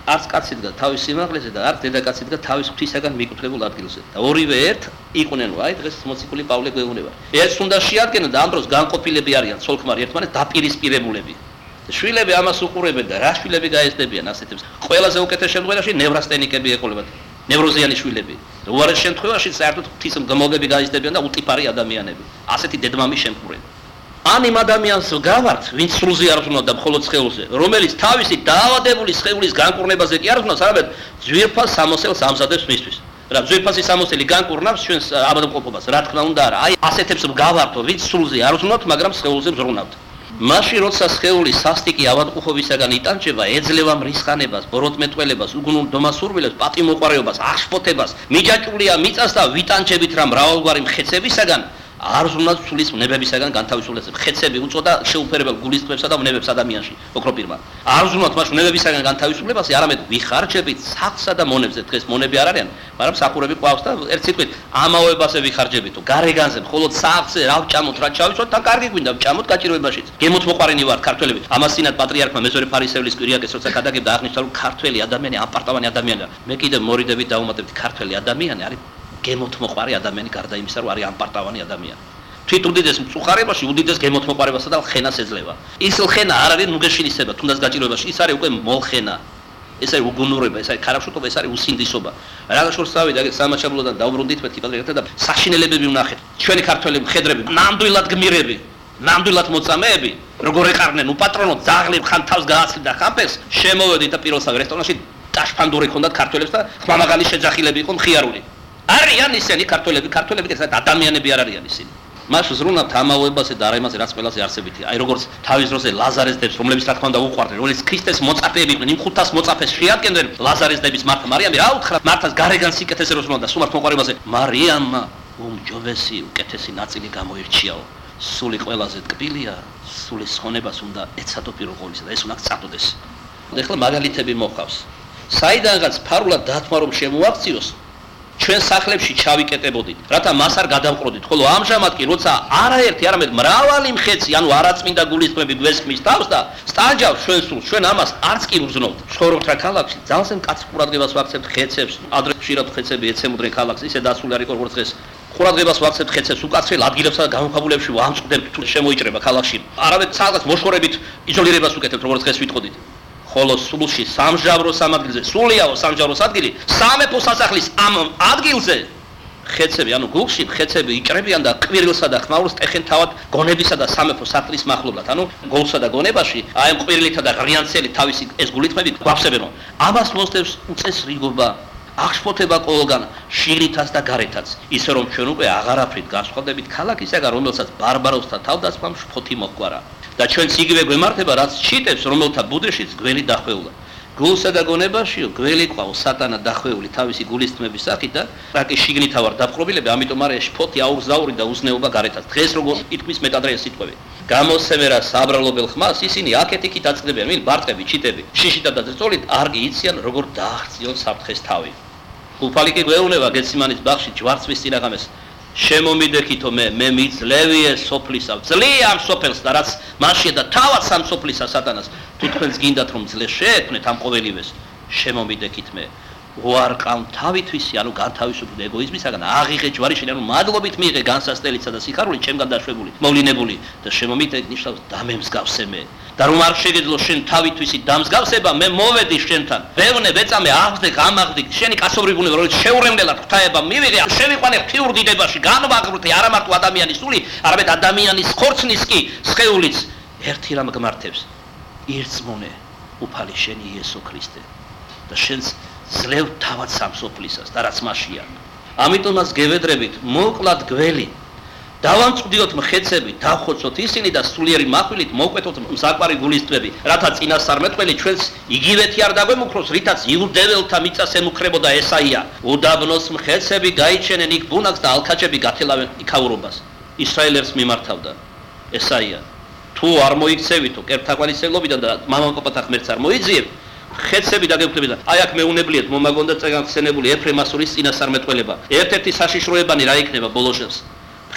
არც კაცი დგა თავის სიმაღლეზე და არც დედაკაცი დგა თავის ღვთისაგან მიკუთვნებულ ადგილზე. და ორივე ერთ იყვნენ, აი დღეს მოციქული პავლე გვეუბნება. ერთს უნდა შეადგენენ და ამ დროს განყოფილები არიან ცოლ-ქმარი ერთმანეთს დაპირისპირებულები. შვილები ამას უყურებენ და რა შვილები გაეცდებიან ასეთებს. ყველაზე უკეთეს შემთხვევაში ნევრასთენიკები ეყოლებათ. ნევროზიანი შვილები. უარეს შემთხვევაში საერთოდ ღვთის მგმობები გაეცდებიან და უტიფარი ადამიანები. ასეთი დედმამის შემკურენ. ან იმ ადამიანს გავართ, ვინც სრულზე არ ზრუნავდა მხოლოდ სხეულზე, რომელიც თავისი დაავადებული სხეულის განკურნებაზე კი არ ზრუნავს, არამედ ძვირფას სამოსელს ამზადებს მისთვის. რა ძვირფასი სამოსელი განკურნავს ჩვენს ავადმყოფობას, რა თქმა უნდა არა. აი ასეთებს გავართო, ვინც სრულზე არ ზრუნავთ, მაგრამ სხეულზე ზრუნავთ. მაშინ როცა სხეული სასტიკი ავადმყოფობისაგან იტანჯება, ეძლევა მრისხანებას, ბოროტმეტყველებას, უგუნურ დომასურვილებს, პატიმოყარეობას, აღშფოთებას, მიჯაჭვულია მიწას და ვიტანჯებით რა მრავალგვარი მხეცებისაგან არ ზრუნავს სულის ვნებებისაგან განთავისუფლებას. მხეცები უწოდა შეუფერებელ გულისწყებსა და ვნებებს ადამიანში, ოქროპირმა. არ ზრუნავთ მას ვნებებისაგან განთავისუფლებას, არამედ ვიხარჯებით სახლსა და მონებზე. დღეს მონები არ არიან, მაგრამ სახურები ყავს და ერთ სიტყვით ამაოებაზე ვიხარჯებითო. გარეგანზე მხოლოდ სახლზე რა ვჭამოთ, რა ჩავიცოთ, თან კარგი გვინდა ვჭამოთ გაჭირვებაშიც. გემოთ მოყარენი ვართ ქართველები. ამასინად პატრიარქმა მეზორე ფარისევლის კვირიაკეს როცა გადაგებდა აღნიშნა რომ ქართველი ადამიანი ამპარტავანი ადამიანია. მე კიდევ მორიდებით დაუმატებთ ქართველი ადამიანი არის გემოთმოყარი ადამიანი გარდა იმისა რომ არის ამპარტავანი ადამიანი. თვით უდიდეს მწუხარებაში უდიდეს გემოთმოყარებასა და ხენას ეძლევა. ის ხენა არ არის ნუგეშილისება, თუნდაც გაჭირვებაში, ის არის უკვე მოლხენა. ეს არის უგუნურება, ეს არის ქარაფშუტობა, ეს არის უსინდისობა. რაღაცშორს წავიდა ეგ სამაჩაბლოდან დაუბრუნდით მეთქი პატრიარქთან და საშინელებები ვნახეთ. ჩვენი ქართველი მხედრები, ნამდვილად გმირები, ნამდვილად მოწამეები, როგორ ეყარნენ უპატრონო ძაღლი ხან თავს გააცლიდა ხამფერს, შემოვედით და პირველსა რესტორანში ტაშფანდური ჰქონდათ ქართველებს და ხმამაღალი შეძახილები იყო მხიარული. არიან ისინი ქართველები ესეთ ადამიანები არ არიან ისინი. მას ზრუნავთ ამაოებაზე და არა იმაზე რაც ყველაზე არსებითია. აი როგორც თავის დროზე ლაზარეს დებს, რომლებიც რა თქმა უნდა უყვარდნენ, რომელიც ქრისტეს მოწაფეები იყვნენ, იმ 500 მოწაფეს შეადგენდნენ ლაზარეს დების მართა მარიამი რა უთხრა მართას გარეგან სიკეთეზე რო ზრუნავდა სუმართ მოყარებაზე. მარიამმა უმჯობესი უკეთესი ნაწილი გამოირჩიაო. სული ყველაზე ტკბილია, სულის ხონებას უნდა ეცადო პირველ ყოვლისა და ეს უნდა გწადოდეს. ეხლა მაგალითები მოხავს. საიდანღაც ფარულად დათმა რომ შემოაქციოს ჩვენ სახლებში ჩავიკეტებოდით, რათა მას არ გადავყროდით, ხოლო ამჟამად კი როცა არაერთი, არამედ მრავალი მხეცი, ანუ არაწმინდა გულისწყმები გვესქმის თავს და სტანჯავს ჩვენ სულს, ჩვენ ამას არც კი ვგრძნობთ. ცხოვრობთ რა ქალაქში, ძალზე მკაცრ ყურადღებას ვაქცევთ ხეცებს, ადრე ხშირად ხეცები ეცემოდნენ ქალაქს, ისე დაცული არ იყო როგორც დღეს. ყურადღებას ვაქცევთ ხეცებს, უკაცრიელ ადგილებსა და განმხაბულებში ვამწყდებთ თუ შემოიჭრება ქალაქში. არავეთ საალგას მოშორებით იზოლირებას ვუკეთებთ, როგორც დღეს ვიტყოდით. ხოლო სულში სამჟავრო სამადგილზე, სულიაო სამჟავრო ადგილი, სამეფო სასახლის ამ ადგილზე ხეცები, ანუ გულში ხეცები იჭრებიან და ყვირილსა და ხმაურს ტეხენ თავად გონებისა და სამეფო სახლის მახლობლად, ანუ გულსა და გონებაში, აი ამ ყვირილითა და ღრიანცელი თავისი ეს გულითმები გვაფსებენო. ამას მოსდევს უწესრიგობა, აღშფოთება ყველგან, შიგნითაც და გარეთაც, ისე რომ ჩვენ უკვე აღარაფრით განსხვავდებით ქალაქისაგან, რომელსაც ბარბაროსთა თავდასხმამ შფოთი მოჰგვარა. და ჩვენც იგივე გვემართება, რაც ჩიტებს, რომელთა ბუდეშიც გველი დახვეულა. გულსა და გონებაშიო გველი ყავს სატანა დახვეული თავისი გულისწყმების სახით და რაკი შიგნითა ვარ დაპყრობილები, ამიტომ არის შფოთი აურზაური და უზნეობა გარეთაც. დღეს როგორ ითქმის მეტადრე ეს სიტყვები. გამოსცემერა საბრალობელ ხმას ისინი აქეთ-იქით აწყდებიან, ვინ ბარტები, ჩიტები, შიშითა და ძრწოლით არ გიიციან როგორ დააღწიონ საფრთხეს თავი. უფალი კი გვეუბნება გეციმანის ბაღში ჯვარცმის წინაღამეს შემომიდექითო მე მიძლევიე სოფლისა, ძლია ამ სოფელს და რაც მასშია და თავად სამ სოფლისა სატანას, თუ თქვენს გინდათ რომ ძლე შეექმნეთ ამ ყოველივეს, შემომიდექით მე. უარყავ თავითვისი, ანუ განთავისუფლდი ეგოიზმისაგან, აღიღე ჯვარიშინი, ანუ მადლობით მიიღე განსასწრელისა და სიხარული ჩემგან დაშვებული, მოვლინებული და შემომიდექ ნიშნავს დამემსგავსე მე. და რომ არ შეგეძლო შენ თავითვისი დამსგავსება, მე მოვედი შენთან. ვევნე, ვეწამე, აღზრდ, ამაღრდ, შენი კაცობრივი ბუნება, რომელიც შეურემლელად ღვთაება მივიღე, შევიყვანე ღვთიურ დიდებაში, განვაღრთე არა მარტო ადამიანის სული, არამედ ადამიანის ხორცნის კი სხეულიც ერთი რამ გმართებს. ირწმუნე, უფალი შენი იესო ქრისტე. და შენს ძლევ თავად სამსოფლისას და რაც მასშია. ამიტომაც გევედრებით, მოკლად გველი დავამწვდიოთ მხეცები, დავხოცოთ ისინი და სულიერი მახვილით მოვკვეთოთ მსაკვარი გულისწყმები, რათა წინასწარმეტყველი ჩვენს იგივეთი არ დაგვემუქროს, რითაც იუდეველთა მიწას ემუქრებოდა ესაია. უდაბნოს მხეცები გაიჩენენ იქ ბუნაკს და ალქაჭები გათელავენ იქაურობას. ისრაელერს მიმართავდა ესაია. თუ არ მოიქცევითო კერპთაყვანისმცემლობიდან და მამაკოპათა ღმერთს არ მოიძიებ, ხეცები დაგეკვდებით და აი აქ მეუნებლიეთ მომაგონდა წეგანხსენებული ეფრემასურის წინასწარმეტყველება. ერთ-ერთი საშიშროებანი რა იქნება ბოლოს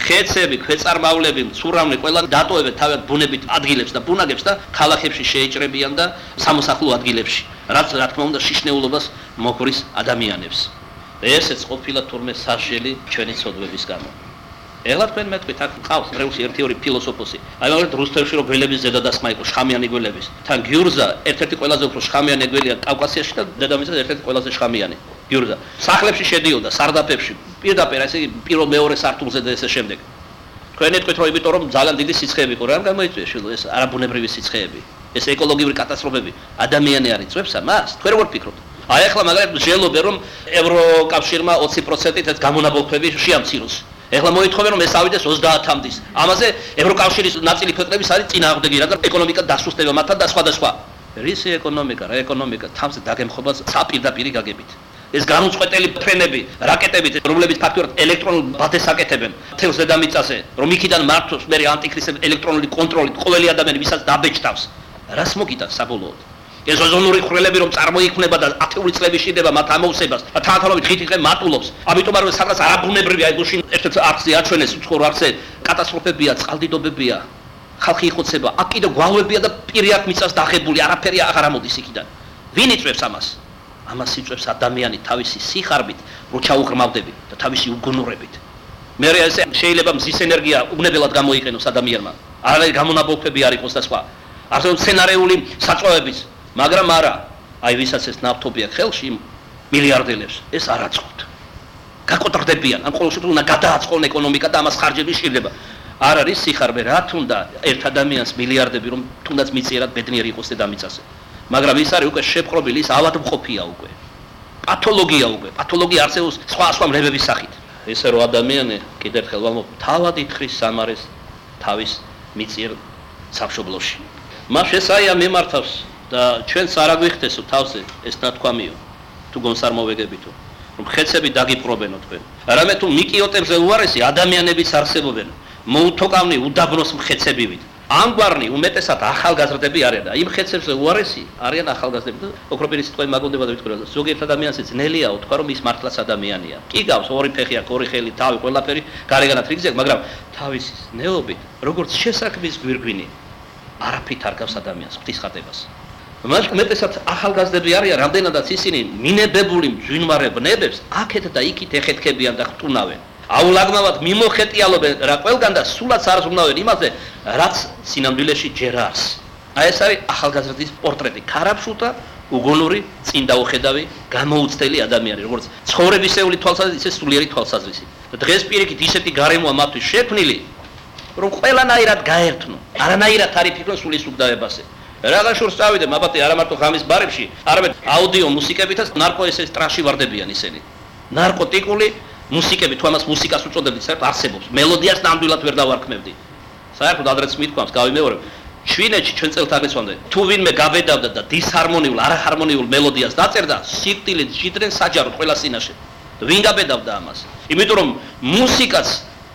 ხეცები, ქვეწარმავლები, მცურავნი ყველა დატოვებენ თავად ბუნებით ადგილებს და ბუნაგებს და ქალაქებში შეეჭრებიან და სამოსახლო ადგილებში, რაც რა თქმა უნდა შიშნეულობას მოგვრის ადამიანებს. ესეც ყოფილა თურმე სასჯელი ჩვენი ცოდვების გამო. ეხლა თქვენ მეთქვით აქ ყავს რევში ერთი-ორი ფილოსოფოსი. აი მაგალითად რუსეთში რო გველების ზედადასხმა იყო შხამიანი გველების. თან გიურზა ერთ-ერთი ყველაზე უფრო შხამიანი გველია კავკასიაში და დედამიწაზე ერთ-ერთი ყველაზე შხამიანი. გიურზა სახლებში შედიოდა სარდაფებში პირდაპირ ესე იგი პირველ მეორე სართულზე და ესე შემდეგ. თქვენ ეთქვით რომ იმიტომ რომ ძალიან დიდი სიცხეები იყო, რა გამოიწვია შვილო ეს არაბუნებრივი სიცხეები, ეს ეკოლოგიური კატასტროფები, ადამიანი არ იწვევს ამას? თქვენ როგორ ფიქრობთ? აი ახლა მაგალითად ჟელობენ რომ ევროკავშირმა 20%-ით ეს გამონაბოლქვები შეამციროს. ეხლა მოითხოვენ რომ ეს ავიდეს 30-მდის. ამაზე ევროკავშირის ნაწილი ქვეყნების არის წინააღმდეგი, რადგან ეკონომიკა დასუსტება მათთან და სხვა და სხვა. რისი ეკონომიკა, რა ეკონომიკა, თამზე დაგემხობა საპირდაპირი გაგებით. ეს განუწყვეტელი ფრენები, რაკეტებით, რომლებიც ფაქტობრივად ელექტრონულ ბადეს აკეთებენ თელს დედამიწაზე, რომ იქიდან მართოს მე ანტიქრისტები ელექტრონული კონტროლით ყოველი ადამიანი ვისაც დაბეჭდავს. რას მოგიტანს საბოლოოდ? ეს ოზონური ხვრელები რომ წარმოიქმნება და 10 წლების შიდება მათ ამოვსებას და თანამედროვე დღით-დღე მატულობს. ამიტომ არ სადღაც არაბუნებრივი აი გუშინ ერთ-ერთი აქცია აჩვენეს უცხოურ აქციაზე კატასტროფებია, წყალდიდობებია, ხალხი იხოცება, აქ კიდე გვალვებია და პირი აქ მიწას დახებული, არაფერი აღარ ამოდის იქიდან. ვინ იწვევს ამას? ამას იწვევს ადამიანი თავისი სიხარბით, რო ჩაუღრმავდები და თავისი უგუნურებით. მე ესე შეიძლება მზის ენერგია უნებელად გამოიყენოს ადამიანმა. არანაირი გამონაბოლქვები არ იყოს და სხვა. ასევე სცენარეული საწვავების მაგრამ არა, აი ვისაც ეს ნავთობი აქვს ხელში მილიარდელებს, ეს არ აწყობთ. გაკოტრდებიან, ამ ყოველ შემთხვევაში უნდა გადააწყონ ეკონომიკა და ამას ხარჯები შეიძლება. არ არის სიხარბე, რა თუნდა ერთ ადამიანს მილიარდები რომ თუნდაც მიწიერად ბედნიერი იყოს დედამიწაზე. მაგრამ ის არის უკვე შეპყრობილი, ის ავადმყოფია უკვე. პათოლოგია უკვე, პათოლოგია არსებობს სხვა მრებების სახით. ესე რომ ადამიანი კიდევ ერთხელ ვამბობ, თავად ითხოვს სამარეს თავის მიწიერ სამშობლოში. მას ესაა მემართავს და ჩვენც არ აგვიხდესო თავზე ეს ნათქვამიო თუ გონსარმოვეგებითო რომ ხეცები დაგიპყრობენო თქვენ. არამედ თუ მიკიოტებზე უარესი ადამიანებიც არსებობენ, მოუთოკავნი უდაბნოს მხეცებივით. ამგვარნი უმეტესად ახალგაზრდები არიან და იმ ხეცებზე უარესი არიან ახალგაზრდები და ოქროპირის სიტყვები მაგონდება და ვიტყვი რომ ზოგიერთ ადამიანს ძნელიაო თქვა რომ ის მართლაც ადამიანია. კი გავს ორი ფეხი აქვს, ორი ხელი, თავი, ყველაფერი, გარეგანად რიგზე აქვს, მაგრამ თავისი ნეობით როგორც შესაქმის გვირგვინი არაფრით არ გავს ადამიანს ღვთისხატებას. მას უმეტესად ახალგაზრდები არიან, რამდენადაც ისინი მინებებული მძვინვარე ბნებებს აქეთ და იქით ეხეთქებიან და ხტუნავენ. აულაგმავად მიმოხეტიალობენ რა ყველგან და სულაც არ ზრუნავენ იმაზე, რაც სინამდვილეში ჯერ არის. აი ეს არის ახალგაზრდის პორტრეტი, ქარაფშუთა, უგუნური, წინდაუხედავი, გამოუცდელი ადამიანი, როგორც ცხოვრებისეული თვალსაზრისით, ისე სულიერი თვალსაზრისით. და დღეს პირიქით ისეთი გარემოა მათთვის შექმნილი, რომ ყველანაირად გაერთნო, არანაირად არ იფიქრონ სულის უგდავებაზე. Რაღაც შორს წავიდე, მაბათი არა მარტო ღამის ბარებში, არამედ აუდიო მუსიკებითაც ნარკო ესე ტრაში ვარდებიან ისინი. ნარკოტიკული მუსიკები, თუ ამას მუსიკას უწოდებთ, საერთოდ არსებობს. მელოდიას ნამდვილად ვერ დავარქმევდი. საერთოდ ადრეც მithქვამს, გავიმეორებ. ჩვენეთში ჩვენ წელთაღრიცხვამდე თუ ვინმე გაბედავდა და დისჰარმონიულ, არაჰარმონიულ მელოდიას დაწერდა, სიკვდილით ჭიდრენ საჯაროდ ყველა სინაშე. ვინ გაბედავდა ამას? იმიტომ რომ მუსიკაც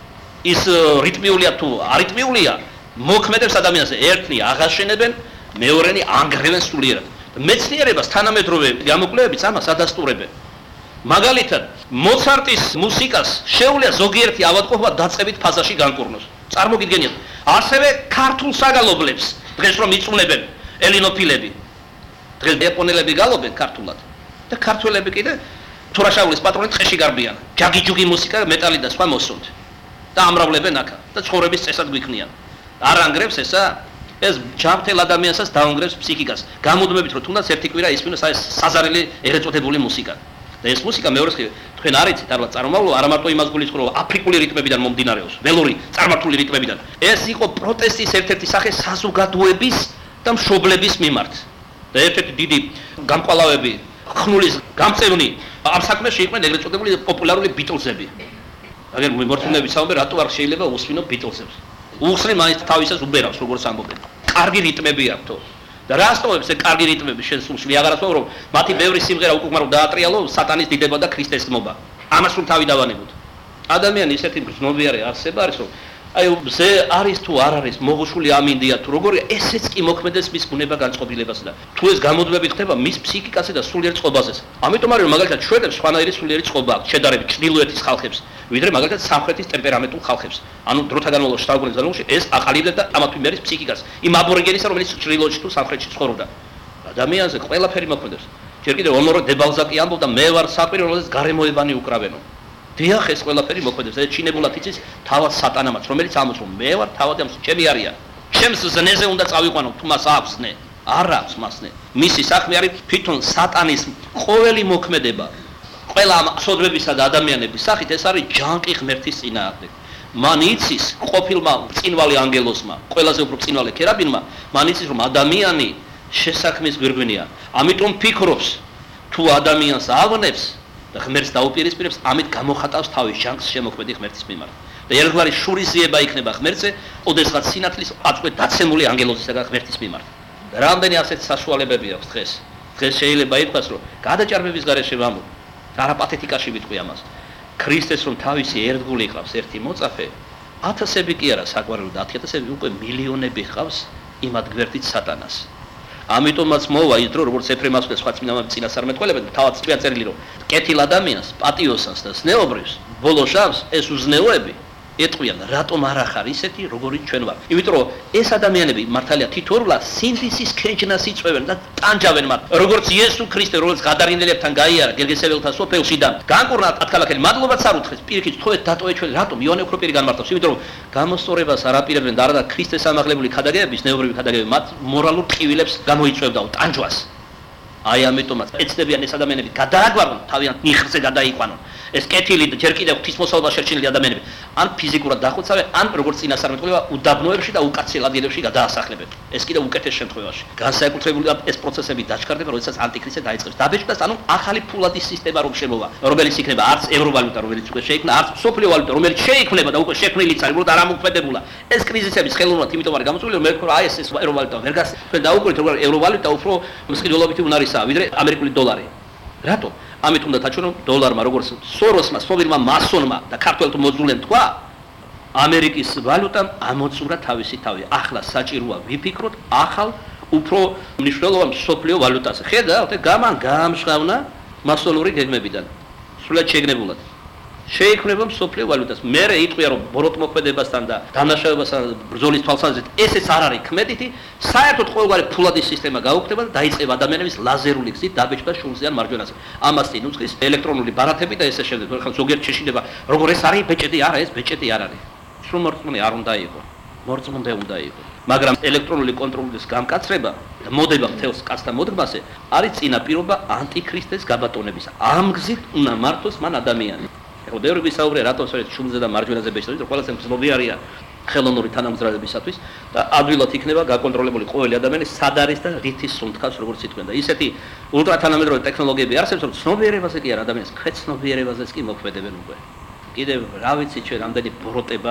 ის რიტმიულია თუ არიტმიულია, მოქმედებს ადამიანს ერთნი აღაშენებენ, მეორენი ანგრევენ სულიერად. მეცნიერებას თანამედროვე გამოკვლევებიც ამას ადასტურებენ. მაგალითად, მოცარტის მუსიკას შეუძლია ზოგიერთი ავადმყოფობა დაწყებით ფაზაში განკურნოს. წარმოგიდგენიათ, ასევე ქართულ საგალობლებს დღეს რომ იწუნებენ ელინოფილები. დღეს იაპონელები გალობენ ქართულად და ქართველები კიდე თურაშაულის პატრონი ტყეში გარბიან. ჯაგი-ჯუგი მუსიკა, მეტალი და სხვა მოსუნთ. და ამრავლებენ აქა და ცხოვრების წესად გვიქნიან. არ ანგრევს ესა? ეს ჯანმრთელ ადამიანსაც დაუნგრევს ფსიქიკას. გამოდმებით რომ თუნდაც ერთი კვირა ისმინოს აი საზარელი ერეწოდებული მუსიკა. და ეს მუსიკა მეორეს თქვენ არ იცით არლა წარმომავლობა არა მარტო იმას გულისხმობს რომ აფრიკული რიტმებიდან მომდინარეობს, ველური წარმართული რიტმებიდან. ეს იყო პროტესტის ერთ-ერთი სახე საზოგადოების და მშობლების მიმართ. და ერთ-ერთი დიდი გამყვალავები, ხნულის გამწევნი ამ საქმეში იყვნენ ეგრეთ წოდებული პოპულარული ბიტლზები. აგერ მიმართულებით საუბარ, რატო არ შეიძლება უსვინო ბიტლზებს? უხსნი მაინც თავისას უბერავს, როგორც ამბობენ. კარგი რიტმები აქვს. და რა სწავლებს ეს კარგი რიტმები შენ სულში? ვიაღარასო რომ მათი ბევრი სიმღერა უკუღმა რომ დაატრიალო სატანის დიდება და ქრისტეს გმობა. ამას რომ თავი დავანებოთ. ადამიანი ისეთი გრძნობიარე არსება არის, რომ აი ზე არის თუ არ არის მოგუშული ამინდია თუ როგორია ესეც კი მოქმედებს მის ბუნება განწყობილებასა და თუ ეს გამოდვები ხდება მის ფსიქიკაზე და სულიერ წყობაზეც. ამიტომ არის მაგალითად შვედებს სხვანაირი სულიერი წყობა აქვს შედარებით ჩრდილოეთის ხალხებს ვიდრე მაგალითად სამხრეთის ტემპერამენტულ ხალხებს. ანუ დროთა განმავლობაში საუკუნის განმავლობაში ეს აყალიბებდა ამათ მიმერის ფსიქიკას. იმ აბორიგენისა რომელიც ჩრდილოეთში თუ სამხრეთში ცხოვრობდა. ადამიანზე ყველაფერი მოქმედებს. ჯერ კიდევ ონორო დებალზაკი ამბობდა მე ვარ საყვირო რომელსაც გარემოებანი უკრავენო. დიახ ეს ყველაფერი მოქმედებს. ეს ჩინებულად იცის თავად სატანამაც რომელიც ამბობს მე ვარ თავად ამ ჩემი არია. ჩემს ზნეზე უნდა წავიყვანო თუ მას აქვს ზნე. არ აქვს მას ზნე. მისი საქმე არის თვითონ სატანის ყოველი მოქმედება. ყველა ამ სოდვებისა და ადამიანების სახით ეს არის ჯანყი ღმერთის წინააღმდეგ. მან იცის ყოფილმა წინვალი ანგელოსმა, ყველაზე უფრო წინვალე ქერაბინმა, მან იცის რომ ადამიანი შესაქმის გვირგვინია. ამიტომ ფიქრობს თუ ადამიანს ავნებს და ღმერთს დაუპირისპირებს, ამით გამოხატავს თავის ჟანგს შემოქმედი ღმერთის მიმართ. და ერთგვარი შურისძიება იქნება ღმერთზე, ოდესღაც სინათლის აწყვე დაცემული ანგელოზისაგან ღმერთის მიმართ. და რამდენი ასეთი საშუალებები აქვს დღეს. დღეს შეიძლება ითქვას, რომ გადაჭარბების გარეშე ვამბობ, არა პათეტიკაში ვიტყვი ამას. ქრისტეს რომ თავისი ერთგული ყავს ერთი მოწაფე, ათასები კი არა საყვარელი და 10,000-ები უკვე მილიონები ყავს იმად გვერდით სატანას. ამიტომაც მოვა ის დრო როგორც ეფრემას და სხვა წმინდანების წინასწარმეტყველებენ თავად წვია წერილი რომ კეთილ ადამიანს, პატიოსანს და ზნეობრებს ბოლო შავს ეს უზნეოები ეტყვიან რატომ არ ახარ ისეთი როგორიც ჩვენ ვართ. იმიტომ რომ ეს ადამიანები მართალია თითოეულად სინდისის ქეჯნას იწვევენ და ტანჯავენ მათ. როგორც იესო ქრისტე რომელიც გადარინდელებთან გაიარა გელგესეველთა სოფელში და განკურნა ათქალაქელი მადლობაც არ უთხრეს პირიქით თხოვეთ დატოვე ჩვენ რატომ იოანე ოქროპირი განმარტავს. იმიტომ რომ გამოსწორებას არ აპირებდნენ და არა ქრისტეს ამაღლებული ქადაგებების ნეუბრები ქადაგებები მათ მორალურ ტყივილებს გამოიწვევდაო ტანჯვას. აი ამიტომაც ეცდებიან ეს ადამიანები გადააგვარონ თავიანთ ნიხრზე გადაიყვანონ. ეს კეთილი და ჯერ კიდევ ღვთისმოსაობა შერჩენილი ადამიანები ან ფიზიკურად დახოცავენ, ან როგორც წინასწარმეტყველება უდაბნოებში და უკაცრიელ ადგილებში გადაასახლებენ. ეს კიდევ უკეთეს შემთხვევაში. განსაკუთრებულად ეს პროცესები დაჩქარდება, როდესაც ანტიქრისტე დაიწყებს. დაბეჭდას ანუ ახალი ფულადის სისტემა რომ შემოვა, რომელიც იქნება არც ევროვალუტა, რომელიც უკვე შეიქმნა, არც სოფლიო ვალუტა, რომელიც შეიქმნება და უკვე შექმნილიც არის, უბრალოდ არ ამოქმედებულა. ეს კრიზისების ხელოვნურად იმიტომ არის გამოწვეული, რომ მე ვქო აი ეს ევროვალუტა ვერ გას. თქვენ დაუკვირდით, რომ ევროვალუტა უფრო მსყიდველობითი უნარისაა, ვიდრე ამერიკული დოლარი. რატო? ამით უნდა დაჩვენო დოლარმა როგორც სოროსმა, სოვირმა მასონმა და ქართველთა მოძულემ თქვა, ამერიკის ვალუტამ ამოწურა თავისი თავი. ახლა საჭიროა ვიფიქროთ ახალ უფრო მნიშვნელოვან სოფლიო ვალუტაზე. ხედავთ, გამშავნა მასონური გეგმებიდან. სულად შეგნებულად. შეიქმნება სოფლიო ვალუტას. მერე იტყვია რომ ბოროტ მოქმედებასთან და დამნაშავებასთან ბრძოლის თვალსაზრისით ესეც არ არის ქმედითი, საერთოდ ყოველგვარი ფულადის სისტემა გაუქმდება და დაიწყება ადამიანების ლაზერული გზით დაბეჭდა შულზე ან მარჯვენაზე. ამას წინ უძღვის ელექტრონული ბარათები და ესე შემდეგ. ხან ზოგიერთ შეშინდება, როგორ ეს არის ბეჭედი, არა ეს ბეჭედი არ არის. სულ მორწმუნე არ უნდა იყოს. მორწმუნე უნდა იყოს. მაგრამ ელექტრონული კონტროლის გამკაცრება და მოდება მთელს კაცთა მოდგმაზე არის წინაპირობა ანტიქრისტეს გაბატონებისა. ამ გზით უნდა მართოს მან ადამიანი. ეხლა ბევრი საუბრია რატომ სწორედ შუმზე და მარჯვენაზე ბეჭდებით, რომ ყველაზე მგზნობი არიან ხელოვნური თანამგზავრებისათვის და ადვილად იქნება გაკონტროლებული ყოველი ადამიანი სად არის და რითის სუნთქავს როგორც ითქვენ და ისეთი ულტრათანამედროვე ტექნოლოგიები არსებობს, რომ ცნობიერებაზე კი არა ადამიანის ქვეცნობიერებაზეც კი მოქმედებენ უკვე. კიდევ რა ვიცი ჩვენ ამდენი ბოროტება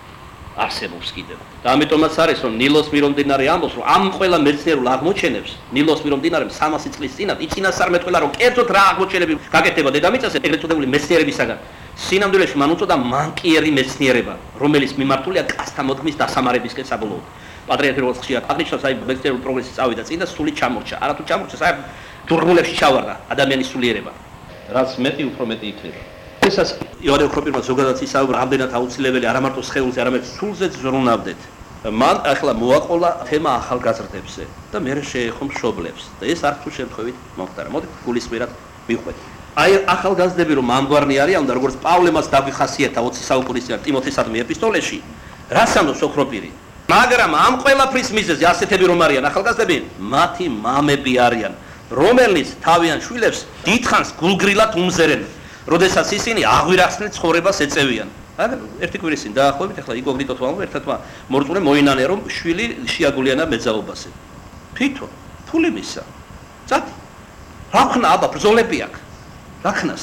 არსებობს კიდევ. და ამიტომაც არის რომ ნილოს მირომდინარე ამბობს, რომ ამ ყველა მეცნიერულ აღმოჩენებს ნილოს მირომდინარემ 300 წლის წინათ იწინასწარმეტყველა, რომ კერძოდ რა აღმოჩენები გაკეთდება დედამიწაზე ეგრეთ წოდებული მეცნიერებისაგან. სინამდვილეში მან უწოდა მანკიერი მეცნიერება, რომელიც მიმართულია კაცთა მოდგმის დასამარებისკენ საბოლოოდ. პატრიარქი როგორც ხშირად აღნიშნავს, აი მეცნიერული პროგრესი წავიდა წინ და სული ჩამორჩა. არათუ ჩამორჩა, საერთოდ დურღმულებში ჩავარდა ადამიანის სულიერება. რაც მეტი უფრო მეტი იქნება. ესაც იოანე ოქროპირმა ზოგადად ისაუბრა, რამდენად აუცილებელი არა მარტო სხეულზე, არამედ სულზეც ზრუნავდეთ. მან ახლა მოაყოლა თემა ახალგაზრდებზე და მე შეეხო მშობლებს და ეს არ თუ შემთხვევით მომხდარა. მოდით გულისმიერად მივხვდეთ. აი ახალგაზრდები რომ ამგვარნი არიან და როგორც პავლემაც დაგვიხასიათა 20 საუკუნის წინ ტიმოთესადმი ეპისტოლეში, რას ამბობს ოქროპირი? მაგრამ ამ ყველაფრის მიზეზი ასეთები რომ არიან ახალგაზრდები, მათი მამები არიან, რომელიც თავიანთ შვილებს დიდხანს გულგრილად უმზერენ, როდესაც ისინი აღვირახსნილ ცხოვრებას ეწევიან. მაგრამ ერთი კვირის წინ დაახლოებით ახლა იკოგნიტოთ ვამბობ, ერთადმა მორწმუნე მოინანია რომ შვილი შეაგულიანა მეძაობაზე. თვითონ ფული მისცა. წადი. რა ხნა აბა ბრძოლები აქვს. რაკნას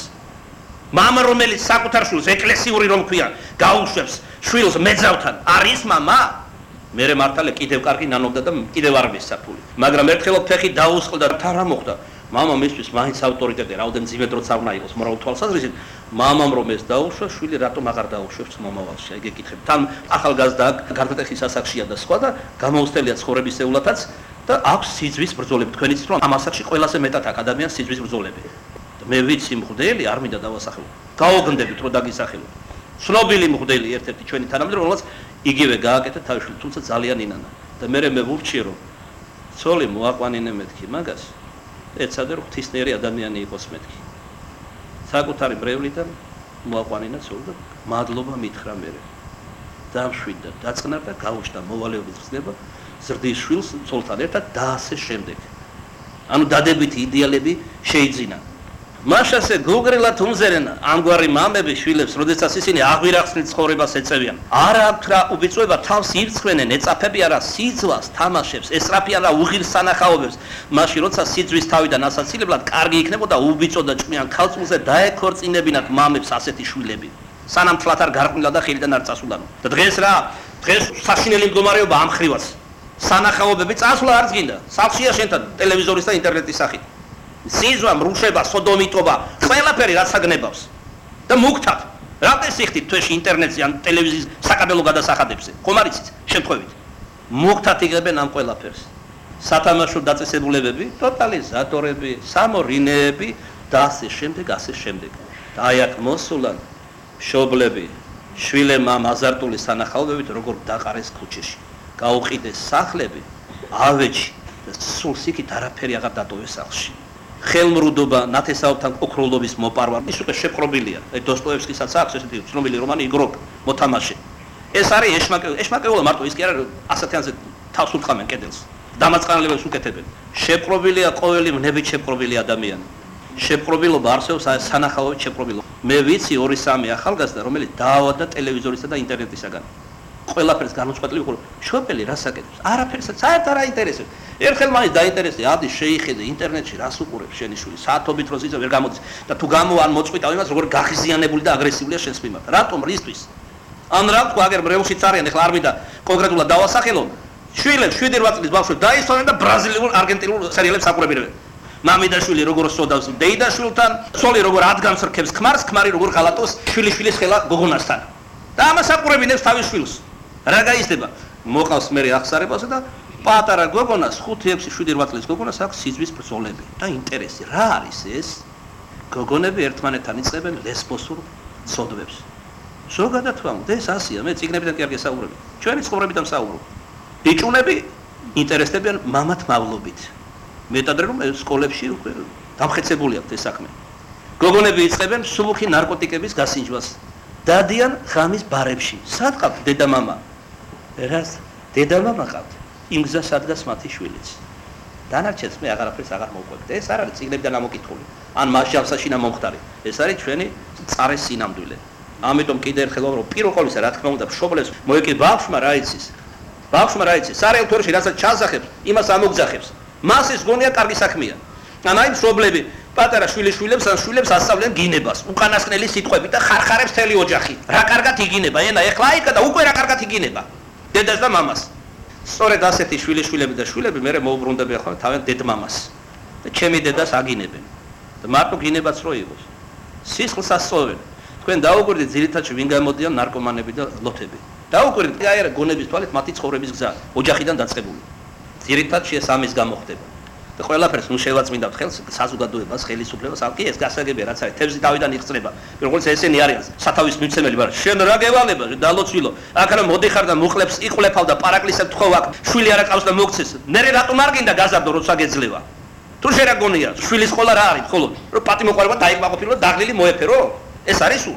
მამა რომელიც საკუთარ შვილს ეკლესიური რომ ქვია გაუშვებს შვილს მეძავთან არის მამა მერე მართალე კიდევ კარგი ნანობდა და კიდევ არ მისცა ფული მაგრამ ერთხელ ფეხი დაუსყლდა და რა მოხდა მამა მისთვის მაინც ავტორიტეტი რაოდენ ძიმე დროც არ უნდა იყოს მორალურ თვალსაზრისით მამამ რომ ეს დაუშვა, შვილი რატომ აღარ დაუშვებს მომავალში? აი გეკითხებ. თან ახალგაზრდა გარდატეხის ასაკშია და სხვა და გამოუცდელია ცხოვრებისეულათაც და აქვს სიძვის ბრძოლები. თქვენ იცით რომ ამ ასაკში ყველაზე მეტად აქვს ადამიანს სიძვის ბრძოლები. მე ვიცი მღვდელი, არ მინდა დავასახელო. გაოგნდებით რომ დაგისახელო. ცნობილი მღვდელი ერთ-ერთი ჩვენი თანამედროვე, რომელსაც იგივე გააკეთა თავისუფლად, თუმცა ძალიან ინანა. და მე ვურჩი რომ ცოლი მოაყვანინე მეთქი მაგას. ეცადე რომ ღვთისმიერი ადამიანი იყოს მეთქი. საკუთარი მრევლიდან მოაყვანინა ცოლი და მადლობა მითხრა მე. დამშვიდა, დაწყნა და გაუჩნდა მოვალეობის გზნება, ზრდის შვილს ცოლთან ერთად და ასე შემდეგ. ანუ დადებითი იდეალები შეიძინა. მაშასე გუგრილად უმზერენა ამგვარი მამები შვილებს, როდესაც ისინი აღვირახსნილ ცხოვრებას ეწევიან. არა აქვთ რა უბიწვება, თავს ირცხვენენ, ეწაფები არა სიძვას, თამაშებს, ესწრაფიან რა უღირს სანახაობებს. მაშინ როცა სიძვის თავიდან ასაცილებლად კარგი იქნებოდა უბიწო და ჭკვიან ქალწულზე დაექორწინებინათ მამებს ასეთი შვილები. სანამ თლათ არ გარყვნილა და ხილიდან არ წასულანო. და დღეს საშინელი მდგომარეობა ამ ხრივაც. სანახაობები წასვლა არ წინდა. სახლშია შენთან ტელევიზორის და ინტერნეტის სახით. სიზვა, მრუშება, სოდომიტობა, ყველაფერი რაც აგნებავს. და მუქთად, რატო სიხდით თვეში ინტერნეტზე ან ტელევიზიის საკაბელო გადასახადებზე? ხომ არ იცით შემთხვევით. მუქთად იღებენ ამ ყველაფერს. სათამაშო დაწესებულებები, ტოტალიზატორები, სამორინეები და ასე შემდეგ. და აი აქ მოსულან მშობლები, შვილებმა აზარტული სანახაობებით როგორ დაყარეს ქუჩაში. გაუყიდეს სახლები, ავეჯი და სულ იქით არაფერი აღარ დატოვეს სახლში. ხელმრუდობა, ნათესაობთან ოქროლობის მოპარვა, ის უკვე შეპყრობილია. დოსტოევსკისაც აქვს ესეთი ცნობილი რომანი იგროკ, მოთამაშე. ეს არის ეშმაკეულა მარტო ის კი არა, ასათიანზე თავს უთყამენ კედელს. დამაწყანებლებს უკეთებენ. შეპყრობილია ყოველი მნებით შეპყრობილი ადამიანი. შეპყრობილობა არსებობს სანახაობებით შეპყრობილობა. მე ვიცი 2-3 ახალგაზრდა, რომელიც დაავადდა ტელევიზორისა და ინტერნეტისაგან. ყველაფერს განუწყვეტლი იყო, შოპელი რას აკეთებს? არაფერსაც არ აინტერესებს. ერთხელ მაინც დაინტერესდა, ადი შეიხედე ინტერნეტში რას უყურებს შენი შვილი, საათობით როდის ვერ გამოდის და თუ ან მოწყვიტავ იმას, როგორ გახიზიანებული და აგრესიულია შენს მიმართ. რატომ რისთვის? ან რა თქვა, აგერ მრევლშიც არიან, ეხლა არ მინდა კონკრეტულად დავასახელო. შვილებს 7-8 წლის ბავშვებს დაისვენენ და ბრაზილიურ, არგენტინულ სერიალებს აყურებენ. მამიდაშვილი როგორ სოდავს დეიდაშვილთან, ცოლი როგორ ადგენს რქებს ქმარს, ქმარი როგორ ღალატოს შვილიშვილის ხელა გოგონასთან. და ამას აყურებინებს თავის შვილს. რა გაიზრდება? მოყავს მე ახსარებასა და პატარა გოგონას 5-6-7-8 წლის გოგონას აქვს სიძვის ბრძოლები და ინტერესი. რა არის ეს? გოგონები ერთმანეთთან იწყებენ ლესბოსურ ცოდვებს. ზოგადად ვამბობ, ეს ასია, მე ციგნებიდან კი არ გესაუბრები. ჩვენი ცხოვრებიდან საუბრობ. ბიჭუნები ინტერესდებიან მამათ მავლობით. მეტადრე რომ სკოლებში უკვე დამხეცებული აქვს ეს საქმე. გოგონები იწყებენ სულუქი ნარკოტიკების გასინჯვას. დადიან ღამის ბარებში. სად ყავთ დედამამა? რას დედამამა ყავთ? იმ გზას ადგას მათი შვილიც. დანარჩენს მე აღარაფერს აღარ მოვყვებით. ეს არ არის ციგნებიდან ამოკითხული. ან მასშტაბსაშინა მომხდარი. ეს არის ჩვენი წარეს სინამდვილე. ამიტომ კიდე ერთხელ ვამბობ, პირველ ყოვლისა რა თქმა უნდა, მშობლებს მოეკი ბავშვმა რა იცის. ბავშვმა რა იცის? სარეალ თორეში რასაც ჩასახებს, იმას ამოგძახებს. მას ეს გონია კარგი საქმეა. ან აი მშობლები პატარა შვილიშვილებს ან შვილებს ასწავლენ გინებას, უკანასკნელი სიტყვებით და ხარხარებს მთელი ოჯახი. რა კარგად იგინება, ენა ეხლა აიქა და უკვე რა კარგად იგინება. დედას და მამას. სწორედ ასეთი შვილიშვილები და შვილები მე მოუბრუნდებიან ხოლმე თავენ დედმამას. და ჩემი დედას აგინებენ. და მარტო გინებაც რო იყოს. სისხლს ასწოვენ. თქვენ დაუკვირდით ძირითადში ვინ გამოდიან ნარკომანები და ლოთები. დაუკვირდით აი რა გონების თვალით მათი ცხოვრების გზა ოჯახიდან დაწყებული. ძირითადში ეს ამის გამო ხდება. და ყველაფერს ნუ შევაწმინდავთ ხელს საზოგადოებას, ხელისუფლებას, ან კი ეს გასაგებია რაც არის, თევზი თავიდან იხსნება. პირველს ესენი არიან სათავის მიცემელი, მაგრამ შენ რა გევალება, დალოცვილო. აქ რა მოდიხარ და მუხლებს იყვლეფავ და პარაკლისებ თხოვ აქ, შვილი არა ყავს და მოგცეს. ნერე რატომ არ გინდა გაზარდო, როცა გეძლევა? თუ შენ რა გონია, შვილის ყოლა რა არის, ხოლო რომ პატიმოყარება დაიკმაყოფილო და დაღლილი მოეფერო? ეს არის სულ.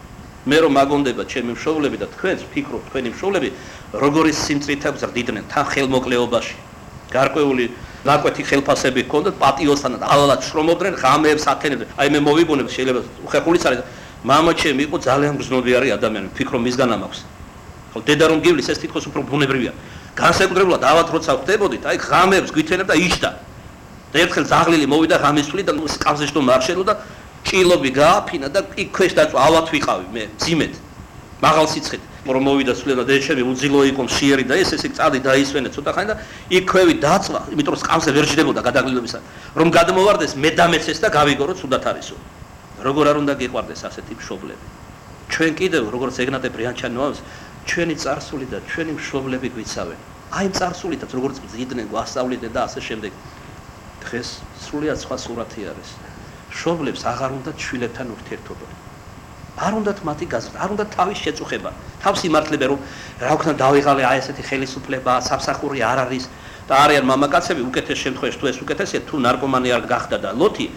მე რომ მაგონდება ჩემი მშობლები და თქვენს ფიქრობ, თქვენი მშობლები როგორი სიმწრით აქვს ზრდიდნენ თან ხელმოკლეობაში. გარკვეული ნაკვეთი ხელფასები ჰქონდათ პატიოსთან და ალალად შრომობდნენ, ღამეებს ათენებდნენ. აი მე მოვიბონებ, შეიძლება უხერხულიც არის. მამა ჩემი იყო ძალიან გრძნობიარე ადამიანი, ფიქრო მისგან ამაქვს. ხო, დედა რომ გივლის, ეს თითქოს უფრო ბუნებრივია. განსაკუთრებულად ავად როცა ხდებოდით, აი ღამეებს გვითენებდა იჯდა. და ერთხელ ზაღლილი მოვიდა ღამისწვილი და სკამზე შტო მარშელო და ჭილობი გააფინა და იქ ქვეშ დაწვა, ავად ვიყავი მე, ძიმედ. მაღალ სიცხით. რომ მოვიდა სულენა დეჩები უძილო იყო მშიერი და ეს წადი დაისვენე ცოტა ხანი და იქ ქვევი დაწვა, იმიტომ რომ სკამზე ვერ ჯდებოდა გადაგლილობისა. რომ გადმოვარდეს მე დამეცეს და გავიგო რომ ცუდად არისო. როგორ არ უნდა გიყვარდეს ასეთი მშობლები. ჩვენ კიდევ როგორც ეგნატე ბრიანჩანი ამბობს, ჩვენი წარსული და ჩვენი მშობლები გვიცავენ. აი წარსულითაც როგორც ძიდნენ, გვასწავლიდნენ და ასე შემდეგ. დღეს სრულიად სხვა სურათი არის. მშობლებს აღარ უნდათ შვილებთან ურთიერთობა. არ უნდათ მათი გაზრდა, არ უნდათ თავის შეწუხება, თავს იმართლებენ, რომ რა ვქნა დავიღალე აი ესეთი ხელისუფლება, სამსახური არ არის და არიან მამაკაცები უკეთეს შემთხვევაში თუ ეს უკეთესია, თუ ნარკომანი არ გახდა და ლოთი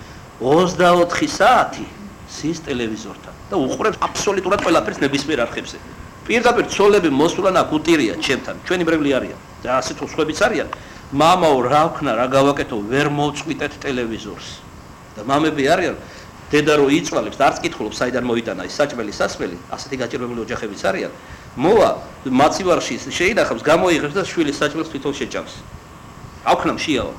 24 საათი ზის ტელევიზორთან და უყურებს აბსოლუტურად ყველაფერს ნებისმიერ არხებზე. პირდაპირ ცოლები მოსულან აქ უტირია ჩემთან, ჩვენი ბრელი არიან და ასე თუ სხვებიც არიან. მამაო, რა ვქნა, რა გავაკეთო, ვერ მოვწყვიტეთ ტელევიზორს. და მამები არიან დედა რო იწვალებს და არც კითხულობს საიდან მოიტანა ის საჭმელი სასმელი, ასეთი გაჭირვებული ოჯახებიც არიან. მოვა მაცივარში შეინახავს, გამოიღებს და შვილის საჭმელს თვითონ შეჭამს. ავქნა მშიაო.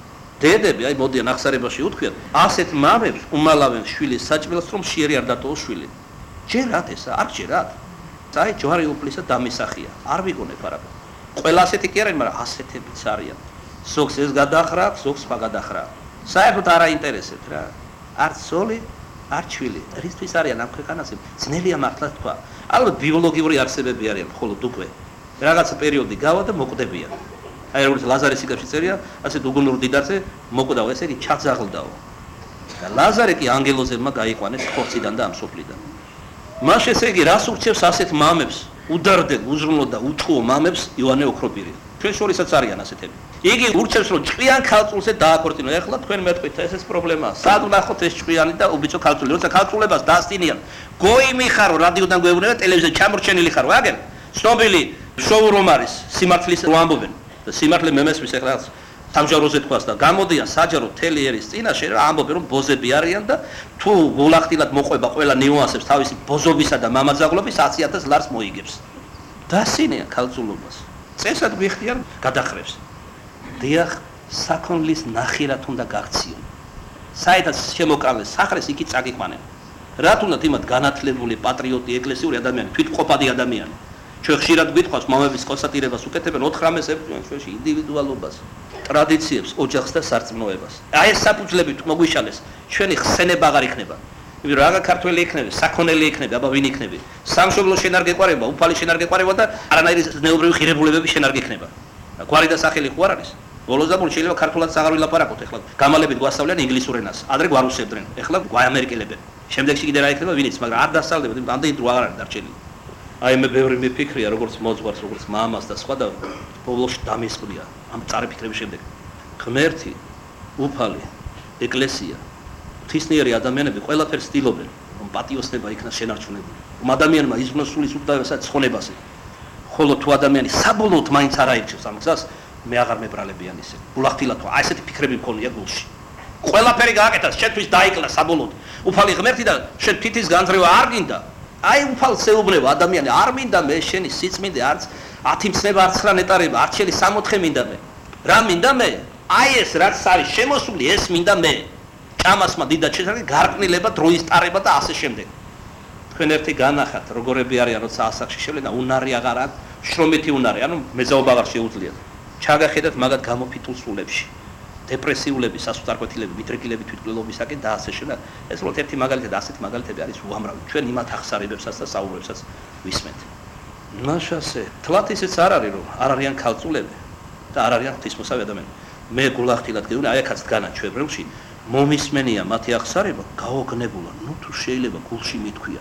დედები აი მოდიან ახსარებაში უთქვიან, ასეთ მამებს უმალავენ შვილის საჭმელს, რომ შიერი არ დატოვოს შვილი. ჯერათ ესა, არ ჯერათ. აი ჯვარი უფლისა დამისახია. არ ვიგონებ არაფერ. ყველა ასეთი კი არიან, მაგრამ ასეთებიც არიან. ზოგს ეს გადახრა, ზოგს სხვა გადახრა. საერთოდ არ აინტერესებთ რა. არ ცოლი, არ შვილი. რისთვის არიან ამ ქვეყანაზე? ძნელია მართლა თქვა. ალბათ ბიოლოგიური არსებები არიან, მხოლოდ უკვე რაღაცა პერიოდი გავა და მოკვდებიან. აი როგორც ლაზარე სიკაში წერია, ასე უგუნურ დიდარზე მოკვდაო, ესე იგი ჩაძაღლდაო. და ლაზარე კი ანგელოზებმა გაიყვანეს ხორციდან და ამ სოფლიდან. მას ესე იგი რას ურჩევს ასეთ მამებს, უდარდელ, უზრუნო და უთხუო მამებს ივანე ოქროპირი. ჩვენ შორისაც არიან ასეთები. იგი ურჩევს რომ ჭკვიან ქალწულზე დააქორწინო. ეხლა თქვენ მეტყვით ეს პრობლემაა. სად ვნახოთ ეს ჭკვიანი და უბიცო ქალწული, როცა ქალწულებას დაასწინიან. გოიმი ხარო, რადიოდან გვეუბნება, ტელევიზიაზე ჩამორჩენილი ხარო, აგერ. ცნობილი შოუ რომ არის, სიმართლის რო ამბობენ. და სიმართლე მემესმის ეხლა სამჯაროზე თქواس და გამოდიან საჯარო მთელი ერის წინაშე რა ამბობენ რომ ბოზები არიან და თუ გულახდილად მოყვება ყველა ნიუანსებს თავისი ბოზობისა და მამაძაღლობის 100,000 ლარს მოიგებს. დასინიან ქალწულობას. წესად გვიხდიან გადახრებს. დიახ, საქონლის ნახირად უნდა გაქციონ. საერთოდ შემოკალეს სახრეს იქი წაგიყვანენ. რა თუნდაც იმათ განათლებული პატრიოტი ეკლესიური ადამიანი, თვითმყოფადი ადამიანი. ჩვენ ხშირად გვითხოვს მამების კონსტატირებას უკეთებენ 19 სექტორში ჩვენში ინდივიდუალობას, ტრადიციებს, ოჯახს და სარწმუნოებას. აი ეს საფუძვლები თუ მოგვიშალეს, ჩვენი ხსენება აღარ იქნება. იმიტომ რომ რა ქართველი იქნება, საქონელი იქნება, აბა ვინ იქნება? სამშობლო შენ არ გეყარება, უფალი შენ არ გეყარება და არანაირი ზნეობრივი ღირებულებები შენ არ გექნება. გვარი და სახელი ხო არ არის? ბოლოს და ბოლოს შეიძლება ქართულად აღარ ვილაპარაკოთ, ეხლა გამალებით გვასწავლიან ინგლისურ ენას, ადრე გვარუსებდნენ, ეხლა გვაამერიკელებენ. შემდეგში კიდე რა იქნება, ვინ იცის, მაგრამ არ დასწავლებთ, ამდენი დრო აღარ არის დარჩენილი. აი მე ბევრი მიფიქრია, როგორც მოძღვარს, როგორც მამას და სხვა და ბოლოში დამესწრია ამ წარიფიქრების შემდეგ. ღმერთი, უფალი, ეკლესია, ღვთისმიერი ადამიანები ყველაფერს ცდილობენ, რომ პატიოსნება იქნას შენარჩუნებული. რომ ადამიანმა იზრუნოს სულის უკდავესა ცხონებაზე. ხოლო თუ ადამიანი საბოლოოდ მაინც არ აირჩევს ამ გზას, მე აღარ მებრალებიან ისე. გულახდილად აი ესეთი ფიქრები მქონია გულში. ყველაფერი გააკეთა, შენთვის დაიკლა საბოლოოდ. უფალი ღმერთი და შენ თითის განძრევა არ გინდა. აი უფალს ეუბნება ადამიანი, არ მინდა მე შენი სიწმინდე, არც 10 მცნება, არც 9 ნეტარება, არც შენი 64 მინდა მე. რა მინდა მე? აი ეს რაც არის შემოსული, ეს მინდა მე. ჭამასმა დიდად შეძლება გარყნილება, დროის ტარება და ასე შემდეგ. თქვენ ერთი განახათ, როგორები არიან, როცა ასაკში შევლენ და უნარი აღარ აქვს, შრომითი უნარი, ანუ მეძაობა აღარ შეუძლიათ. ჩაგახედათ მაგათ გამოფიტულ სულებში. დეპრესიულები, სასუთარკვეთილები, მიტრეკილები თვითმკვლელობისაკენ და ასე შემდეგ. ეს უბრალოდ ერთი მაგალითი და ასეთი მაგალითები არის უამრავი. ჩვენ იმათ ახსარებებსაც და საუბრებსაც ვისმენთ. მაშასე, თლათ ისეც არ არის, რომ არ არიან ქალწულები და არ არიან ღვთისმოსავი ადამიანები. მე გულახდილად გეუბნები, აი აქაც დგანა ჩვენ ბრელში, მომისმენია მათი ახსარება, გაოგნებულა, ნუ თუ შეიძლება გულში მithქვია.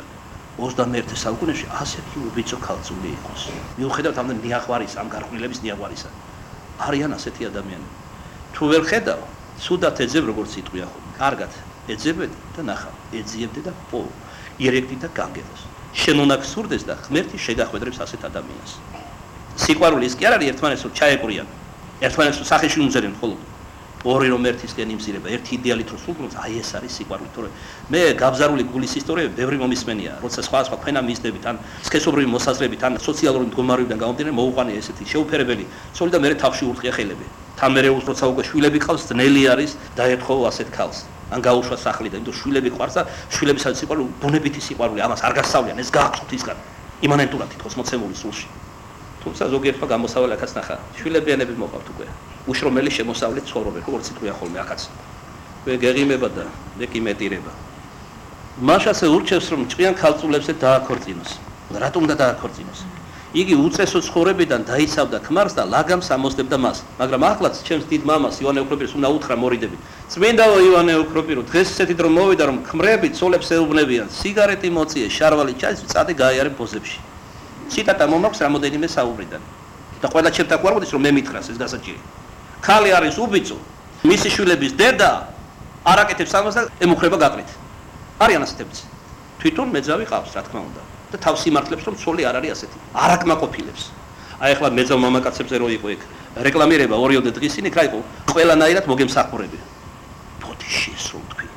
21 საუკუნეში ასეთი უბიცო ქალწული იყოს. მიუხედავად ამ ნიაღვარის, ამ გარყვნილების ნიაღვარისა. არიან ასეთი ადამიანები. თუ ვერ ხედავ, სუდათ ეძებ როგორც იტყვია ხო. კარგად, ეძებდი და ნახავ, ეძიებდი და პო, ირეკდი და განგებოს. შენ უნდა გსურდეს და ღმერთი შეგახვედრებს ასეთ ადამიანს. სიყვარული ის კი არ არის ერთმანეთს რომ ჩაეყრიან. ერთმანეთს სახეში უმზერენ მხოლოდ. ორი რომ ერთისკენ იმზირება, ერთი იდეალით რომ სულს, აი ეს არის სიყვარული, თორე მე გაბზარული გულის ისტორიები ბევრი მომისმენია, როცა სხვა ქვენა მიზნებით, ან სქესობრივი მოსაზრებით, ან სოციალური მდგომარეობიდან გამომდინარე მოუყვანია ესეთი შეუფერებელი ცოლი და მე თავში ურტყია ხელები. თან მე როცა უკვე შვილები ყავს, ძნელი არის დაეთხოვ ასეთ ქალს. ან გაუშვა სახლი და იმიტომ შვილები ყავს და შვილებისაც სიყვარული, ბუნებითი სიყვარული, ამას არ გასწავლიან, ეს გააქვს ღვთისგან. იმანენტურად თითქოს მოცემული სულში. თუმცა ზოგიერთმა გამოსავალი აქაც ნახა, შვილებიანები მოყავთ უკვე. უშრომელი შემოსავლით ცხოვრობენ, როგორც იტყვია ხოლმე აქაც. მე გეღიმება და მე კი მეტირება. მას ასე ურჩევს რომ ჭყიან ქალწულებზე დააქორწინოს. რატომ უნდა დააქორწინოს? იგი უწესო ცხოვრებიდან დაიცავდა ქმარს და ლაგამს ამოსდებდა მას. მაგრამ ახლაც ჩემს დიდ მამას ივანე ოქროპიროს უნდა უთხრა მორიდებით. წმინდაო ივანე ოქროპირო, დღეს ისეთი დრო მოვიდა რომ ქმრები ცოლებს ეუბნებიან, სიგარეტი მოწიე, შარვალი ჩაის, წადე გაიარე პოზებში. ციტატა მომაქვს რამოდენიმე საუბრიდან. და ყველა ჩემთან გვარგოდის რომ მე მითხრას ეს გასაჭირი. ქალი არის უბიწო, მისი შვილების დედა არაკეთებს ამას და ემუქრება გაყრით. არიან ასეთებიც. თვითონ მეძავი ყავს, რა თქმა უნდა. და თავს იმართლებს რომ ცოლი არ არის ასეთი. არაკმაყოფილებს. აი ახლა მეძავ მამაკაცებზე რო იყო ეგ რეკლამირება ორიოდე დღის წინ იქ რა იყო? ყველანაირად მოგემსახურები. ბოდიში ეს რომ თქვი.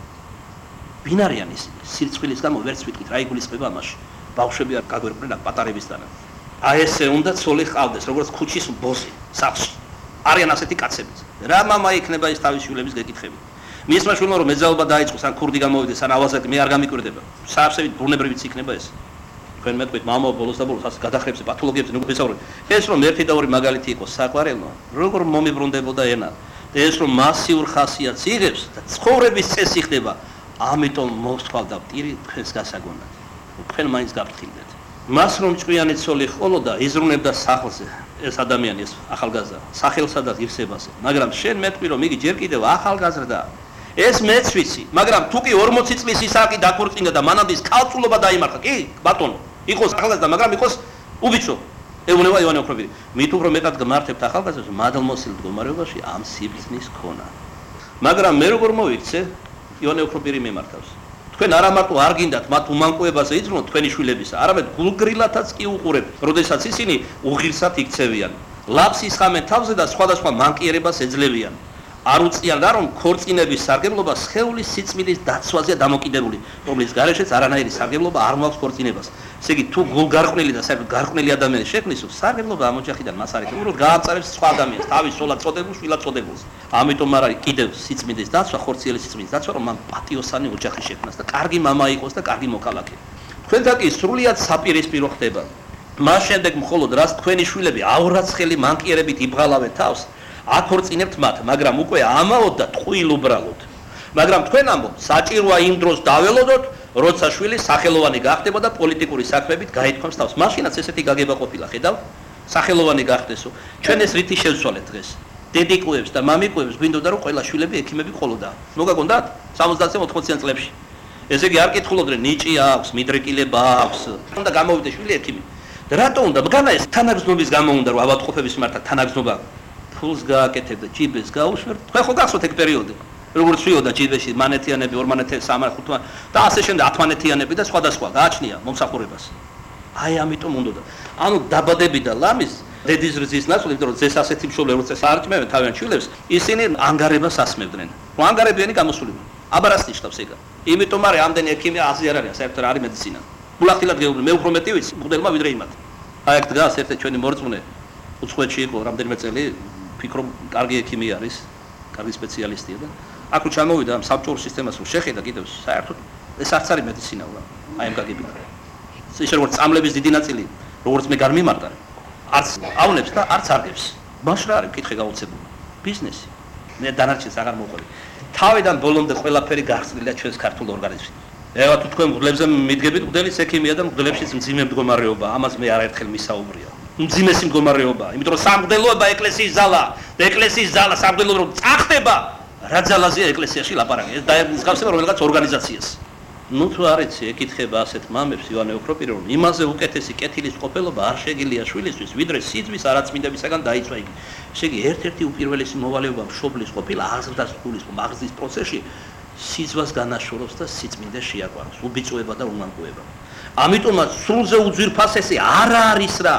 ვინ არიან ისინი? სირცხვილის გამო ვერც ვიტყვით რა იგულისხმება ამაში. ბავშვები არ გაგვერკვნენ აქ პატარებისთანა. აი ესე უნდა ცოლი ყავდეს, როგორც ქუჩის ბოსი, სახლში. არიან ასეთი კაცებიც. რა მამა იქნება ის თავის შვილების გეკითხებით. მისმა შვილმა რომ მეძაობა დაიწყოს, ან ქურდი გამოვიდეს, ან ავაზაკი მე არ გამიკვირდება. საარსებით ბრუნებრივიც იქნება ეს. თქვენ მეტყვით მამა ბოლოს და ბოლოს ასე გადახრებზე პათოლოგიებზე ნუ ვისაუბრეთ. ეს რომ ერთი და ორი მაგალითი იყოს საყვარელო, როგორ მომიბრუნდებოდა ენა. და ეს რომ მასიურ ხასიათს იღებს და ცხოვრების წესი ხდება, ამიტომ მოსთვალდა პირი თქვენს გასაგონად. თქვენ მაინც გაფრთხილდეთ. მას რომ ჭკვიანი ცოლი ყოლოდა, იზრუნებდა სახლზე. ეს ადამიანი ეს ახალგაზრდა, სახელსა და ღირსებაზე. მაგრამ შენ მეტყვი რომ იგი ჯერ კიდევ ახალგაზრდა. ეს მეც ვიცი, მაგრამ თუ კი 40 წლის ისაკი დაქორწინდა და მანამდე კალწულობა დაიმარხა, კი, ბატონო, იყოს ახალგაზრდა, მაგრამ იყოს უბიცო. ეუბნება ივანე ოქროპირი. მით უფრო მეტად გმართებთ ახალგაზრდებს მადლმოსილ მდგომარეობაში ამ სიბრძნის ქონა. მაგრამ მე როგორ მოვიქცე, ივანე ოქროპირი მიმართავს. თქვენ არა მარტო არ გინდათ მათ უმანკოებაზე იძლნოთ თქვენი შვილებისა, არამედ გულგრილათაც კი უყურებთ, როდესაც ისინი უღირსად იქცევიან. ლაფს ისხამენ თავზე და სხვადასხვა მანკიერებას ეძლებიან. არ უწიან რა რომ ქორწინების სარგებლობა სხეულის სიწმინდის დაცვაზეა დამოკიდებული, რომლის გარეშეც არანაირი სარგებლობა არ მაქვს ქორწინებას. ესე იგი თუ გულგარყვნილი და საერთოდ გარყვნილი ადამიანი შექმნისო, სარგებლობა ამ ოჯახიდან მას არის, უბრალოდ გაამწარებს სხვა ადამიანს, თავის სოლად წოდებულს, შვილად წოდებულს. ამიტომ არ არის კიდევ სიწმინდის დაცვა, ხორციელი სიწმინდის დაცვა, რომ მან პატიოსანი ოჯახი შექმნას და კარგი მამა იყოს და კარგი მოქალაქე. თქვენთან კი სრულიად საპირისპირო ხდება. მას შემდეგ მხოლოდ რას თქვენი შვილები აურაცხელი მანკიერებით იბღალავენ თავს, აქორწინებთ მათ, მაგრამ უკვე ამაოდ და ტყუილ უბრალოდ. მაგრამ თქვენ ამბობთ, საჭიროა იმ დროს დაველოდოთ, როცა შვილი სახელოვანი გახდება და პოლიტიკური საქმეებით გაითქვამს თავს. მაშინაც ესეთი გაგება ყოფილა, ხედავ? სახელოვანი გახდესო. ჩვენ ეს რითი შევცვალეთ დღეს. დედიკუებს და მამიკუებს გვინდოდა რომ ყველა შვილები ექიმები ყოლოდა. მოგაგონდათ 70-80 წლებში. ესე იგი არ კითხულობდნენ, ნიჭი აქვს, მიდრეკილება აქვს. უნდა გამოვიდეს შვილი ექიმი. და რატო უნდა? მგანა ეს თანაგზნობის გამო უნდა რომ ავადმყოფების მიმართ თანაგზნობა ფულს გააკეთებდა, ჯიბეს გაუშვერთ. თქვენ ხო გახსოვთ ეგ პერიოდი? როგორც შევიდა ჯიბეში მანეთიანები, ორმანეთიანი, სამარხუთმა და ასე შემდეგ 10-მანეთიანები და სხვადასხვა გააჩნია მომსახურებას. აი ამიტომ უნდა. ანუ დაბადები და ლამის დედის რძის ნაცვლად, იმიტომ რომ ძეს ასეთი მშობლები როცა არჭმევენ თავიანთ შვილებს, ისინი ანგარებას ასმევდნენ. რომ ანგარებიანი გამოსულიყო. აბარას ნიშნავს ეგა. იმიტომ არის ამდენი ექიმი აზრი არ არის, საერთოდ არის მედიცინა. გულახდილად გეუბნები, მე უფრო მეტი ვიცი, მღვდელმა ვიდრე იმათ. აი აქ დგას ერთ ჩვენი მორწმუნე უცხოეთში იყო რამდენიმე წელი, ფიქრობ კარგი ექიმი არის, კარგი სპეციალისტია და აქ რო ჩამოვიდა ამ საბჭოურ სისტემას რო შეხედა კიდევ საერთოდ ეს არც არის მედიცინა უბრალოდ. აი ამ გაგებიდან. ისე როგორც წამლების დიდი ნაწილი, როგორც მე გამიმართა, არც ავნებს და არც არგებს. მაშ რა არის კითხე გაუცებული? ბიზნესი. მე დანარჩენს აღარ მოყვები. თავიდან ბოლომდე ყველაფერი გახსნილია ჩვენს ქართულ ორგანიზმში. ეხლა თუ თქვენ მღვდლებზე მიდგებით, მღვდლის ექიმია და მღვდლებშიც მძიმე მდგომარეობა, ამას მე არაერთხელ მისაუბრია. მძიმესი მდგომარეობა, იმიტომ რომ სამღვდელოება ეკლესიის ზალა და ეკლესიის ზალა სამღვდელო რომ წახდება, რა ძალაზეა ეკლესიაში ლაპარაკი. ეს დაემსგავსება რომელიღაც ორგანიზაციას. ნუ თუ არ იცი, ეკითხება ასეთ მამებს ივანე ოქროპირი რომ იმაზე უკეთესი კეთილის ყოფილობა არ შეგიძლია შვილისთვის, ვიდრე სიძვის არაწმინდებისაგან დაიცვა იგი. ესე იგი ერთ-ერთი უპირველესი მოვალეობა მშობლის ყოფილა აზრდასრულის მაღზის პროცესში სიძვას განაშოროს და სიწმინდეს შეაკვაროს, უბიწოება და უმანკოება. ამიტომაც სრულზე უძვირფასესი არ არის რა.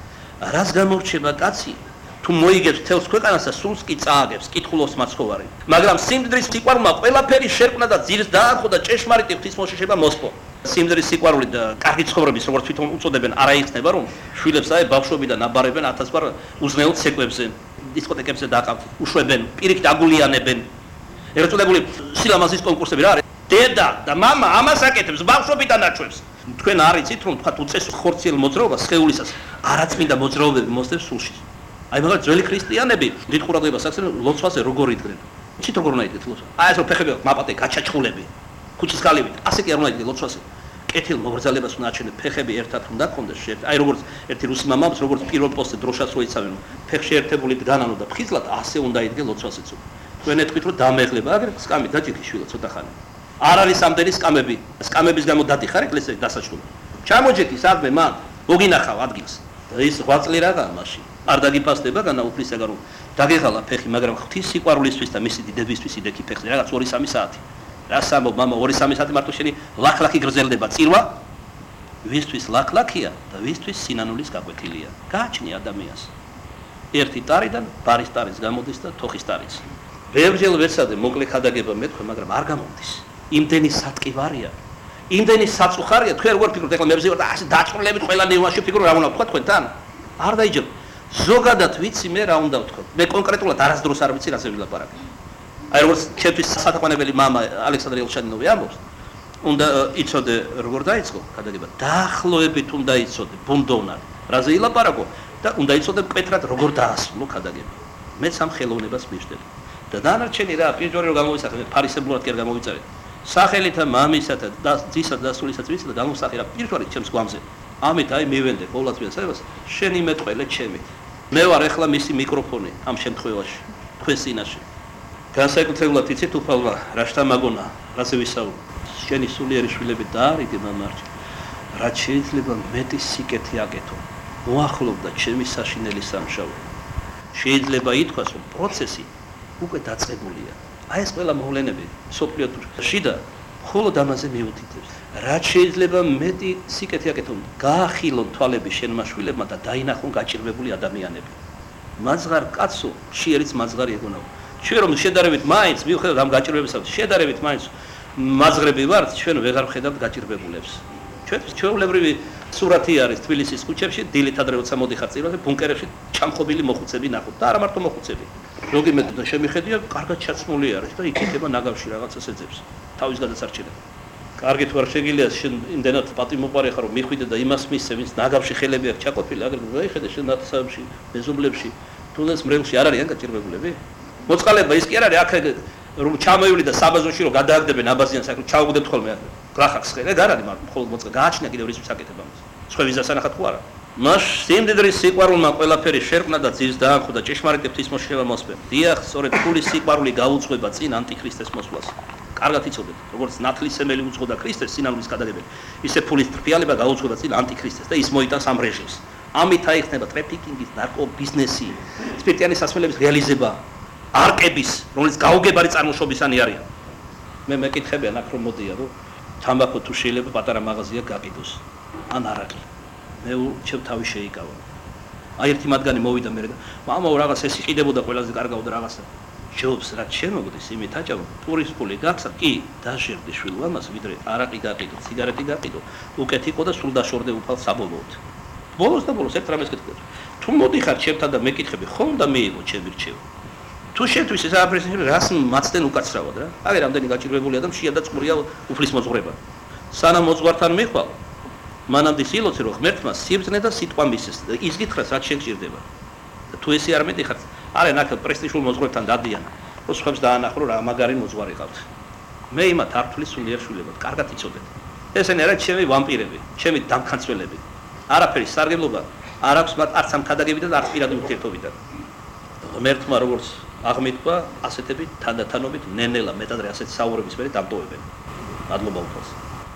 რას გამორჩება კაცი? თუ მოიგებს თელს ქვეყანას და სულს კი წააგებს, კითხულობს მაცხოვარი. მაგრამ სიმდიდრის სიყვარულმა ყველაფერი შერკნა და ძირს დაახო და ჭეშმარიტი ღვთისმოშიშება მოსპო. სიმდიდრის სიყვარული და კარგი ცხოვრების, როგორც თვითონ უწოდებენ, არა იხსნება რომ შვილებს აი ბავშვობიდან აბარებენ 1000 ბარ უზნეოდ ცეკვებზე, დისკოტეკებზე დაყავთ, უშვებენ, პირიქით აგულიანებენ. ერთწოდებული სილამაზის კონკურსები რა არის? დედა და მამა ამას აკეთებს, ბავშვობიდან აჩვევს. თქვენ არ იცით რომ თქვა უწესო ხორციელ მოძრაობას სხეულისას არაწმინდა მოძრაობები მოსდევს სულში. აი მაგალითად ძველი ქრისტიანები დიდ ყურადღებას აქცევენ ლოცვაზე როგორ იდგნენ. იცით როგორ უნდა იდგეთ ლოცვა? აი ეს რომ ფეხები მაყპატე გაჩაჩხულები. ქუჩის კალივით. ასე კი არ უნდა იყოს ლოცვაზე. კეთილ მოგრძალებას უნდა აჩენო, ფეხები ერთად უნდა კონდეს. აი როგორც ერთი რუსი მამამს როგორც პირველ პოსტზე დროშას როიცავენ, ფეხში ერთებული დგანანო და ფხიზლად ასე უნდა იდგე ლოცვაზეც. თქვენ ეთქვით რომ დამეღლება, აგერ სკამი დაჭიქი შვილო ცოტა ხანი. არ არის ამდენი სკამები. სკამების გამო დადიხარ ეკლესიაში დასაჯდომი. ჩამოჯექი სადმე მან, მოგინახავ ადგილს. და ის 8 წელი რაღაცა მაშინ. არ დაგიფასდება განაუფლისაგან რომ დაგეღალა ფეხი, მაგრამ ღვთის სიყვარულისთვის და მისი დიდებისთვის იდექი ფეხზე რაღაც 2-3 საათი. რა სამო მამა 2-3 საათი მარტო შენი ლაქლაქი გრძელდება წირვა? ვისთვის ლაქლაქია და ვისთვის სინანულის გაკვეთილია. გააჩნი ადამიანს. ერთი ტარიდან ბარის ტარის გამოდის და თოხის ტარიც. ბევრჯერ ვეცადე მოკლე ხადაგება მეთქვე, მაგრამ არ გამომდის. იმდენი სატკივარია. იმდენი საწუხარია, თქვენ როგორ ფიქრობთ, ეხლა მე ვზივარ და ასე დაწვრილებით ყველა ნიუანსში ვფიქრობ რა უნდა ვთქვა თქვენთან? არ დაიჯერა. ზოგადად ვიცი მე რა უნდა ვთქვა. მე კონკრეტულად არასდროს არ ვიცი რაზე ვილაპარაკე. აი როგორც ჩემთვის სათაყვანებელი მამა ალექსანდრე ელჩანინოვი ამბობს, უნდა იცოდე როგორ დაიწყო ხადაგება. დაახლოებით უნდა იცოდე ბუნდოვნად რაზე ილაპარაკო და უნდა იცოდე მკვეთრად როგორ დაასრულო ხადაგება. მე სამ ხელოვნებას მივშდები. და დანარჩენი რა პირჯორი რომ გამოვისახე, ფარისებლურად კი არ გამოვიწერე. სახელითა მამისათა და ძისა და დასრულისაც ვიცი და გამოსახე რა პირჯორი ჩემს გვამზე. ამით აი მივენდე ყოველწლიურად საერთოდ შენი მეტყველე ჩემი. მე ვარ ეხლა მისი მიკროფონი ამ შემთხვევაში თქვენ წინაშე. განსაკუთრებულად იცით უფალმა რა შთამაგონა, რაზე ვისაუბრე. შენი სულიერი შვილები დაარიგე მამარჯი. რაც შეიძლება მეტი სიკეთე აკეთო. მოახლოვდა ჩემი საშინელი სამშაური. შეიძლება ითქვას რომ პროცესი უკვე დაწყებულია. აი ეს ყველა მოვლენები სოფლიო შიდა მხოლოდ ამაზე მიუთითებს. რაც შეიძლება მეტი სიკეთე აკეთონ, გაახილონ თვალები შენმა შვილებმა და დაინახონ გაჭირვებული ადამიანები. მაზღარ კაცო, შიერიც მაზღარი ეგონა. ჩვენ რომ შედარებით მაინც მიუხედავად ამ გაჭირვებისა, შედარებით მაინც მაზღრები ვართ, ჩვენ ვეღარ ვხედავთ გაჭირვებულებს. ჩვენთვის ჩვეულებრივი სურათი არის თბილისის ქუჩებში, დილით ადრე როცა მოდიხარ წირვაზე, ბუნკერებში ჩამხობილი მოხუცები ნახოთ და არა მარტო მოხუცები. ზოგი მე და შემიხედია, კარგად ჩაცმული არის და იქნება ნაგავში რაღაცას ეძებს. თავის გადასარჩენება. კარგით ვარ შეგიძლია შენ იმდენად პატიმოყარი ხარ რომ მიხვიდე და იმას მისცე, ვინც ნაგავში ხელები აქვს ჩაყოფილი, აგერ გაიხედე შენ ნათესავებში, მეზობლებში, თუნდაც მრევლში არ არიან გაჭირვებულები? მოწყალება ის კი არ არის აქ რომ ჩამოივლი და საბაზოში რომ გადააგდებენ აბაზიანს აქ ჩაუგდებთ ხოლმე გლახაკს ხე არ არის მაგრამ მხოლოდ მოწყა გააჩნია კიდევ რისთვის აკეთებ ამას სხვების დასანახად ხო არა მას სიმდიდრის სიყვარულმა ყველაფერი შერყნა და ძირს დაანხო და ჭეშმარიტ ღვთისმოშევა მოსპენ დიახ სწორედ ფულის სიყვარული გაუძღვება წინ ანტიქრისტეს მოსვლას კარგად იცოდეთ როგორც ნათლისმელი უძღვოდა ქრისტეს სინანულის გადაგებელი ისე ფულის ტრფიალება გაუძღვება წინ ანტიქრისტეს და ის მოიტანს ამ რეჟიმს ამით აიხსნება ტრაფიკინგის ნარკობიზნესი სპირტიანი სასმელების რეალიზება არკების, რომელიც გაუგებარი წარმოშობისანი არიან. მე მეკითხებიან აქ რომ მოდია, რომ თამბაქო თუ შეიძლება პატარა მაღაზია გაყიდოს. ან არაკი. მე ჩემ თავი შეიკავა. აი ერთი მათგანი მოვიდა მე და მამაო რაღაც ეს იყიდებოდა ყველაზე კარგავდა რაღაცა. ჯობს რაც შემოგდის იმით აჭავ ტურისტული გახსა კი დაჟერდი შვილო ამას ვიდრე არაკი გაყიდო, სიგარეტი გაყიდო. უკეთ იყო და სულ დაშორდე უფალ საბოლოოდ. ბოლოს და ბოლოს ერთ რამეს კითხეთ. თუ მოდიხარ ჩემთან და მეკითხები, ხომ და მეიღო ჩემი რჩევა. თუ შეთვის ეს აპრესინები რას მაცდენ უკაცრავად რა. აი რამდენი გაჭირვებული адам შეა და წყურია უფლის მოძღვრება. სანამ მოძღვართან მიხვალ, მანამდე სილოცე რომ ღმერთმა სიბრძნე და სიტყვა მისცეს. ის გითხრას რაც შენ გჭირდება. და თუ ესე არ მეტიხარ, არიან აქ პრესტიჟულ მოძღვრებთან დადიან, რომ სხვებს დაანახო რა მაგარი მოძღვარი ყავთ. მე იმათ არ თulis სულიერ შვილებად, კარგად იცოდეთ. ესენი არა ჩემი ვამპირები, ჩემი დამხანცველები. არაფერი სარგებლობა არ აქვს მათ არც ამ ხადაგებიდან, არც პირადი ურთიერთობიდან. ღმერთმა როგორც აღმითქვა ასეთები თანდათანობით ნენელა მეტადრე ასეთ საუბრების მერე დამტოვებენ. მადლობა უფალს.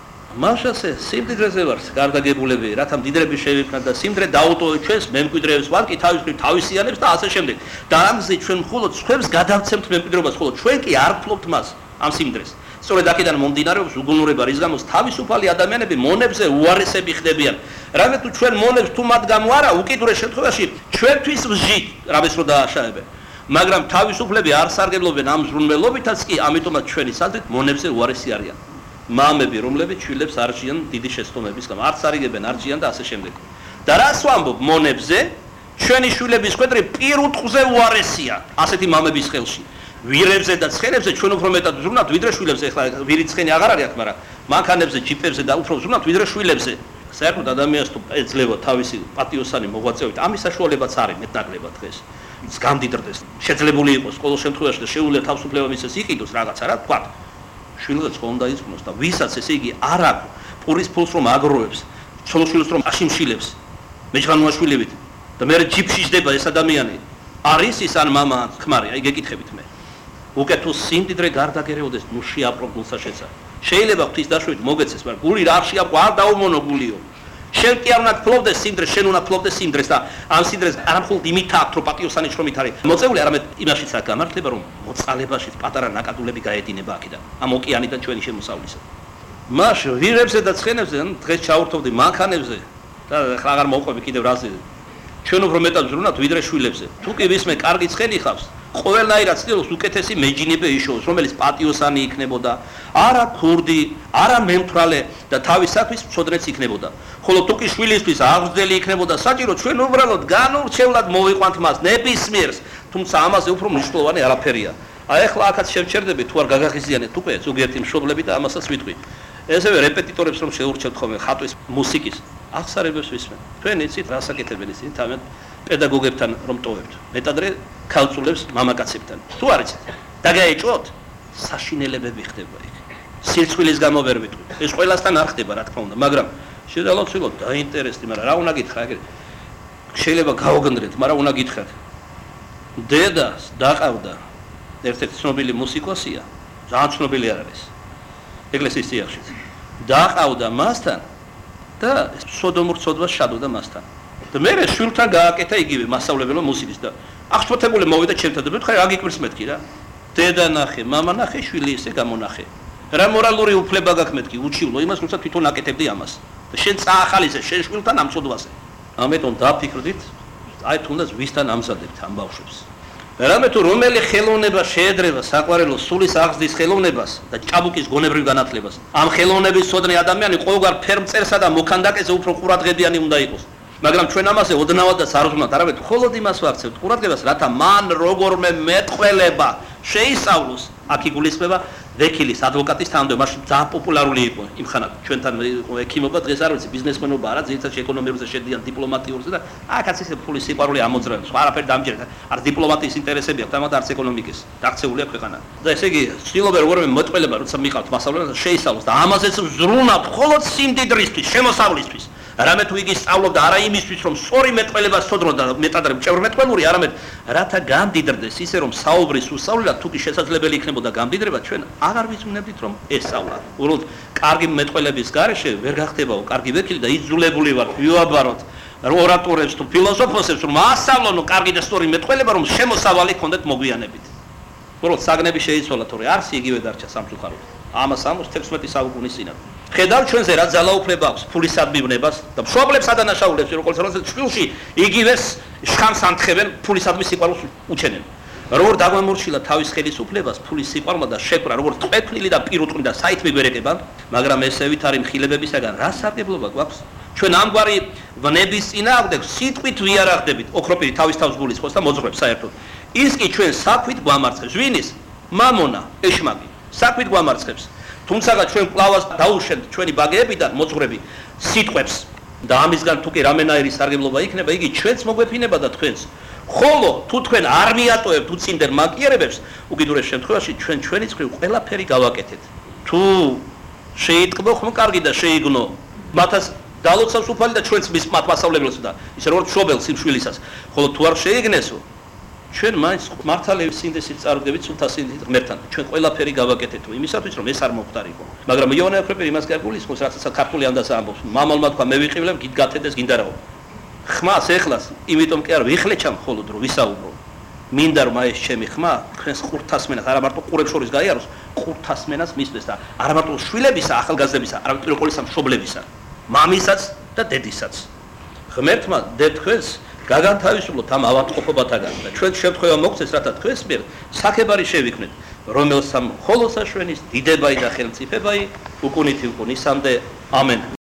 მაშასე სიმდიდრეზე ვართ გარდაგებულები, რათა მდიდრები შევიფნათ და სიმდრე დაუტოვოთ ჩვენს მემკვიდრეებს ვარ კი თავისიანებს და ასე შემდეგ. და ამზე ჩვენ მხოლოდ სხვებს გადავცემთ მემკვიდრეობას, ხოლო ჩვენ კი არ ვფლობთ მას ამ სიმდრეს. სწორედ აქედან მომდინარეობს უგუნურება, რის გამოც თავისუფალი ადამიანები მონებზე უარესები ხდებიან. რამე თუ ჩვენ მონებს თუ მათ გამო არა, უკიდურეს შემთხვევაში ჩვენთვის ვჟით, რამეს რო დააშავებენ. მაგრამ თავისუფლები არ სარგებლობენ ამ ზრუნველობითაც კი, ამიტომაც ჩვენი საზრით მონებზე უარესი არიან. მამები, რომლებიც შვილებს არჯიან დიდი შეცდომების გამო, არც არიგებენ, არჯიან და ასე შემდეგ. და რას ვამბობ მონებზე? ჩვენი შვილების ხვედრი პირუტყზე უარესია, ასეთი მამების ხელში. ვირებზე და ცხენებზე ჩვენ უფრო მეტად ვზრუნავთ ვიდრე შვილებზე, ეხლა ვირი ცხენი აღარ არის აქ, მაგრამ მანქანებზე, ჯიპებზე და უფრო ვზრუნავთ ვიდრე შვილებზე. საერთოდ ადამიანს თუ ეძლევა თავისი პატიოსანი მოღვაწეობით, ამის საშუალებაც არის მეტნაკლებად დღეს. ის გამდიდრდეს, შეძლებული იყოს ყოველ შემთხვევაში და შეუძლია თავისუფლება მისცეს იყიდოს რაღაცა რა თქვა. შვილღაც ხომ უნდა იწვნოს და ვისაც ესე იგი არ აქვს პურის ფულს რომ აგროვებს, ცოლ-შვილს რომ აშიმშილებს, მეჯღანუაშვილებით და მე ჯიპში ჯდება ეს ადამიანი. არის ის ან მამა ან ქმარი, აი გეკითხებით მე. უკეთ თუ სიმდიდრე გარდაგერეოდეს, ნუ შეაპრო გულსა შეცა. შეიძლება ღვთის დაშვებით მოგეცეს, მაგრამ გული რა შეაპრო, არ დაუმონო გულიო. შენ კი არ უნდა გფლობდეს სიმდრეს, შენ უნდა გფლობდეს სიმდრეს და ამ სიმდრეს არ მხოლოდ იმით აქვს, რომ პატიოსანი შრომით არის. მოწეული არამედ იმაშიც აქ გამართლება, რომ მოწყალებაშიც პატარა ნაკადულები გაედინება აქედან, ამ ოკეანიდან ჩვენი შემოსავლისა. მაშინ ვირებზე და ცხენებზე, დღეს ჩავურთოვდი მანქანებზე და ხა აღარ მოვყვები კიდევ რაზე. ჩვენ უფრო მეტად ვზრუნავთ ვიდრე შვილებზე. თუ კი ვისმე კარგი ცხენი ხავს, ყველანაირად ცდილობს უკეთესი მეჯინებე იშოვოს, რომელიც პატიოსანი იქნებოდა, არა ქურდი, არა მემთვრალე და თავის საქმის მცოდნეც იქნებოდა. ხოლო თუ კი შვილისთვის აღზრდელი იქნებოდა საჭირო, ჩვენ უბრალოდ განურჩევლად მოვიყვანთ მას ნებისმიერს, თუმცა ამაზე უფრო მნიშვნელოვანი არაფერია. აი ახლა აქაც შევჩერდები თუ არ გაგაღიზიანეთ უკვე ზოგიერთი მშობლები და ამასაც ვიტყვი. ესევე რეპეტიტორებს რომ შეურჩევთ ხოლმე ხატვის მუსიკის აღსარებებს ვისმენ. თქვენ იცით რა საკეთებენ ისინი თავად პედაგოგებთან რომ ტოვებთ. მეტადრე ქალწულებს მამაკაცებთან. თუ არ იცით, დაგაეჭვოთ, საშინელებები ხდება იქ. სირცვილის გამო ვერ ვიტყვი. ეს ყველასთან არ ხდება რა თქმა უნდა, მაგრამ შედალოცილოთ დაინტერესდი, მაგრამ რა უნდა გითხრა ეგრე. შეიძლება გაოგნდრეთ, მაგრამ უნდა გითხრათ. დედას დაყავდა ერთ-ერთი ცნობილი მუსიკოსია, ძალიან ცნობილი არ არის. ეკლესიის სიახში. დაყავდა მასთან და სოდომურ ცოდვას შადოდა მასთან. და მე შვილთან გააკეთა იგივე მასწავლებელო მუსიკის და აღშფოთებული მოვიდა ჩემთან და მეთქე რა გიკვირს მეთქი რა. დედა ნახე, მამა ნახე, შვილი ესე გამონახე. რა მორალური უფლება გაქვს მეთქი, უჩივლო იმას, როცა თვითონ აკეთებდი ამას. და შენ წაახალისე შენ შვილთან ამ ცოდვაზე. ამიტომ დაფიქრდით, აი თუნდაც ვისთან ამზადებთ ამ ბავშვებს. რამე თუ რომელი ხელოვნება შეედრება საყვარელო სულის აღზრდის ხელოვნებას და ჭაბუკის გონებრივ განათლებას. ამ ხელოვნების სოდნე ადამიანი ყოველგვარ ფერმწერსა და მოქანდაკეზე უფრო ყურადღებიანი უნდა იყოს. მაგრამ ჩვენ ამაზე ოდნავადაც არ ვზრუნავთ, არამედ მხოლოდ იმას ვაქცევთ ყურადღებას, რათა მან როგორმე მეტყველება შეისწავლოს. აქ იგულისხმება ვექილის, ადვოკატის თანამდებობა, მაშინ ძალიან პოპულარული იყო იმ ხანად. ჩვენთან იყო ექიმობა, დღეს არ ვიცი, ბიზნესმენობა არა, ძირითადად ეკონომიკაზე შედიან დიპლომატიურზე და აქაც ისე ფულის სიყვარული ამოძრავებს. არაფერი დამჯერეთ. არ დიპლომატიის ინტერესები აქვს, თამათ არც ეკონომიკის. დაქცეულია ქვეყანა. და ესე იგი, ცდილობენ როგორმე მეტყველება, როცა მიყავთ მასწავლებლად, შეისწავლოს და ამაზეც ვზრუნავთ მხოლოდ სიმდიდრისთვის, შემოსავლისთვის. რამე თუ იგი სწავლობდა არა იმისთვის, რომ სწორი მეტყველება სწოდროდა მეტადრე მჭევრმეტყველური, არამედ რათა გამდიდრდეს ისე რომ საუბრის უსწავლელად თუ კი შესაძლებელი იქნებოდა გამდიდრება, ჩვენ აღარ ვიზმნებდით რომ ესწავლა. უბრალოდ კარგი მეტყველების გარეშე ვერ გახდებაო კარგი ვექილი და იძულებული ვართ ვიوابაროთ ორატორებს თუ ფილოსოფოსებს რომ ასწავლონო კარგი და სწორი მეტყველება რომ შემოსავალი ქონდეთ მოგვიანებით. უბრალოდ საგნები შეიცვალა თორე არსი იგივე დარჩა სამწუხაროდ. ამას 16 საუკუნის წინათ. ხედავ ჩვენზე რა ძალაუფლება აქვს ფულის ადმივნებას და მშობლებს ადანაშაულებს როგორც შვილში იგივეს შხამს ანთხებენ ფულისადმი სიყვარულს უჩენენ. როგორ დაგვემორჩილა თავის ხელისუფლებას ფულის სიყვარულმა და შეკვრა როგორც ტყეფნილი და პირუტყვი და საით მიგვერეკება, მაგრამ ესევით არის მხილებებისაგან რა სარგებლობა გვაქვს? ჩვენ ამგვარი ვნების წინააღმდეგ სიტყვით ვიარაღდებით ოქროპირი თავის თავს გულისხმობს და მოძღვრებს საერთოდ. ის კი ჩვენ საქვით გვამარცხებს. ვინის? მამონა, ეშმაკი. საქვით გვამარცხებს. თუმცა ჩვენ კლავას დაუშვენთ ჩვენი ბაგეებიდან მოძღვრები სიტყვებს და ამისგან თუ კი რამენაირი სარგებლობა იქნება, იგი ჩვენც მოგვეფინება და თქვენც. ხოლო თუ თქვენ არ მიატოვებთ უწინდელ მანკიერებებს, უკიდურეს შემთხვევაში ჩვენ ჩვენი წვრი ყველაფერი გავაკეთეთ. თუ შეიტყბო ხომ კარგი და შეიგნო, მათაც დალოცავს უფალი და ჩვენც მის მასწავლებელს და ისე როგორც მშობელს იმ შვილისას. ხოლო თუ არ შეიგნესო, ჩვენ მაინც მართალების სინდესით წარდგებით სულთა სინდესით ღმერთთან. ჩვენ ყველაფერი გავაკეთეთ იმისათვის რომ ეს არ მოხდარიყო. მაგრამ იოანე ოქროპირი იმას გაგულისხმობს, რასაც ქართული ანდასა ამბობს. მამალმა თქვა მე ვიყივლებ, გით გათენდეს გინდა რაო. ხმას ეხლას, იმიტომ კი არ ვიხლეჩამ ხოლოდ რომ ვისაუბრო. მინდა რომ ეს ჩემი ხმა თქვენს ყურთასმენას არა მარტო ყურებს შორის გაიაროს, ყურთასმენას მისცეს და არა მარტო შვილებისა, ახალგაზრდებისა, არამედ პირველ ყოვლისა მშობლებისა, მამისაც და დედისაც. ღმერთმა დედ თქვენს გაგანთავისუფლოთ ამ ავადმყოფობათაგან და ჩვენ შემთხვევა მოგცეს, რათა თქვენს მიერ საქებარი შევიქმნეთ, რომელსაც მხოლოდ საშვენის დიდებაი და ხელმწიფებაი უკუნითი უკუნისამდე. ამენ.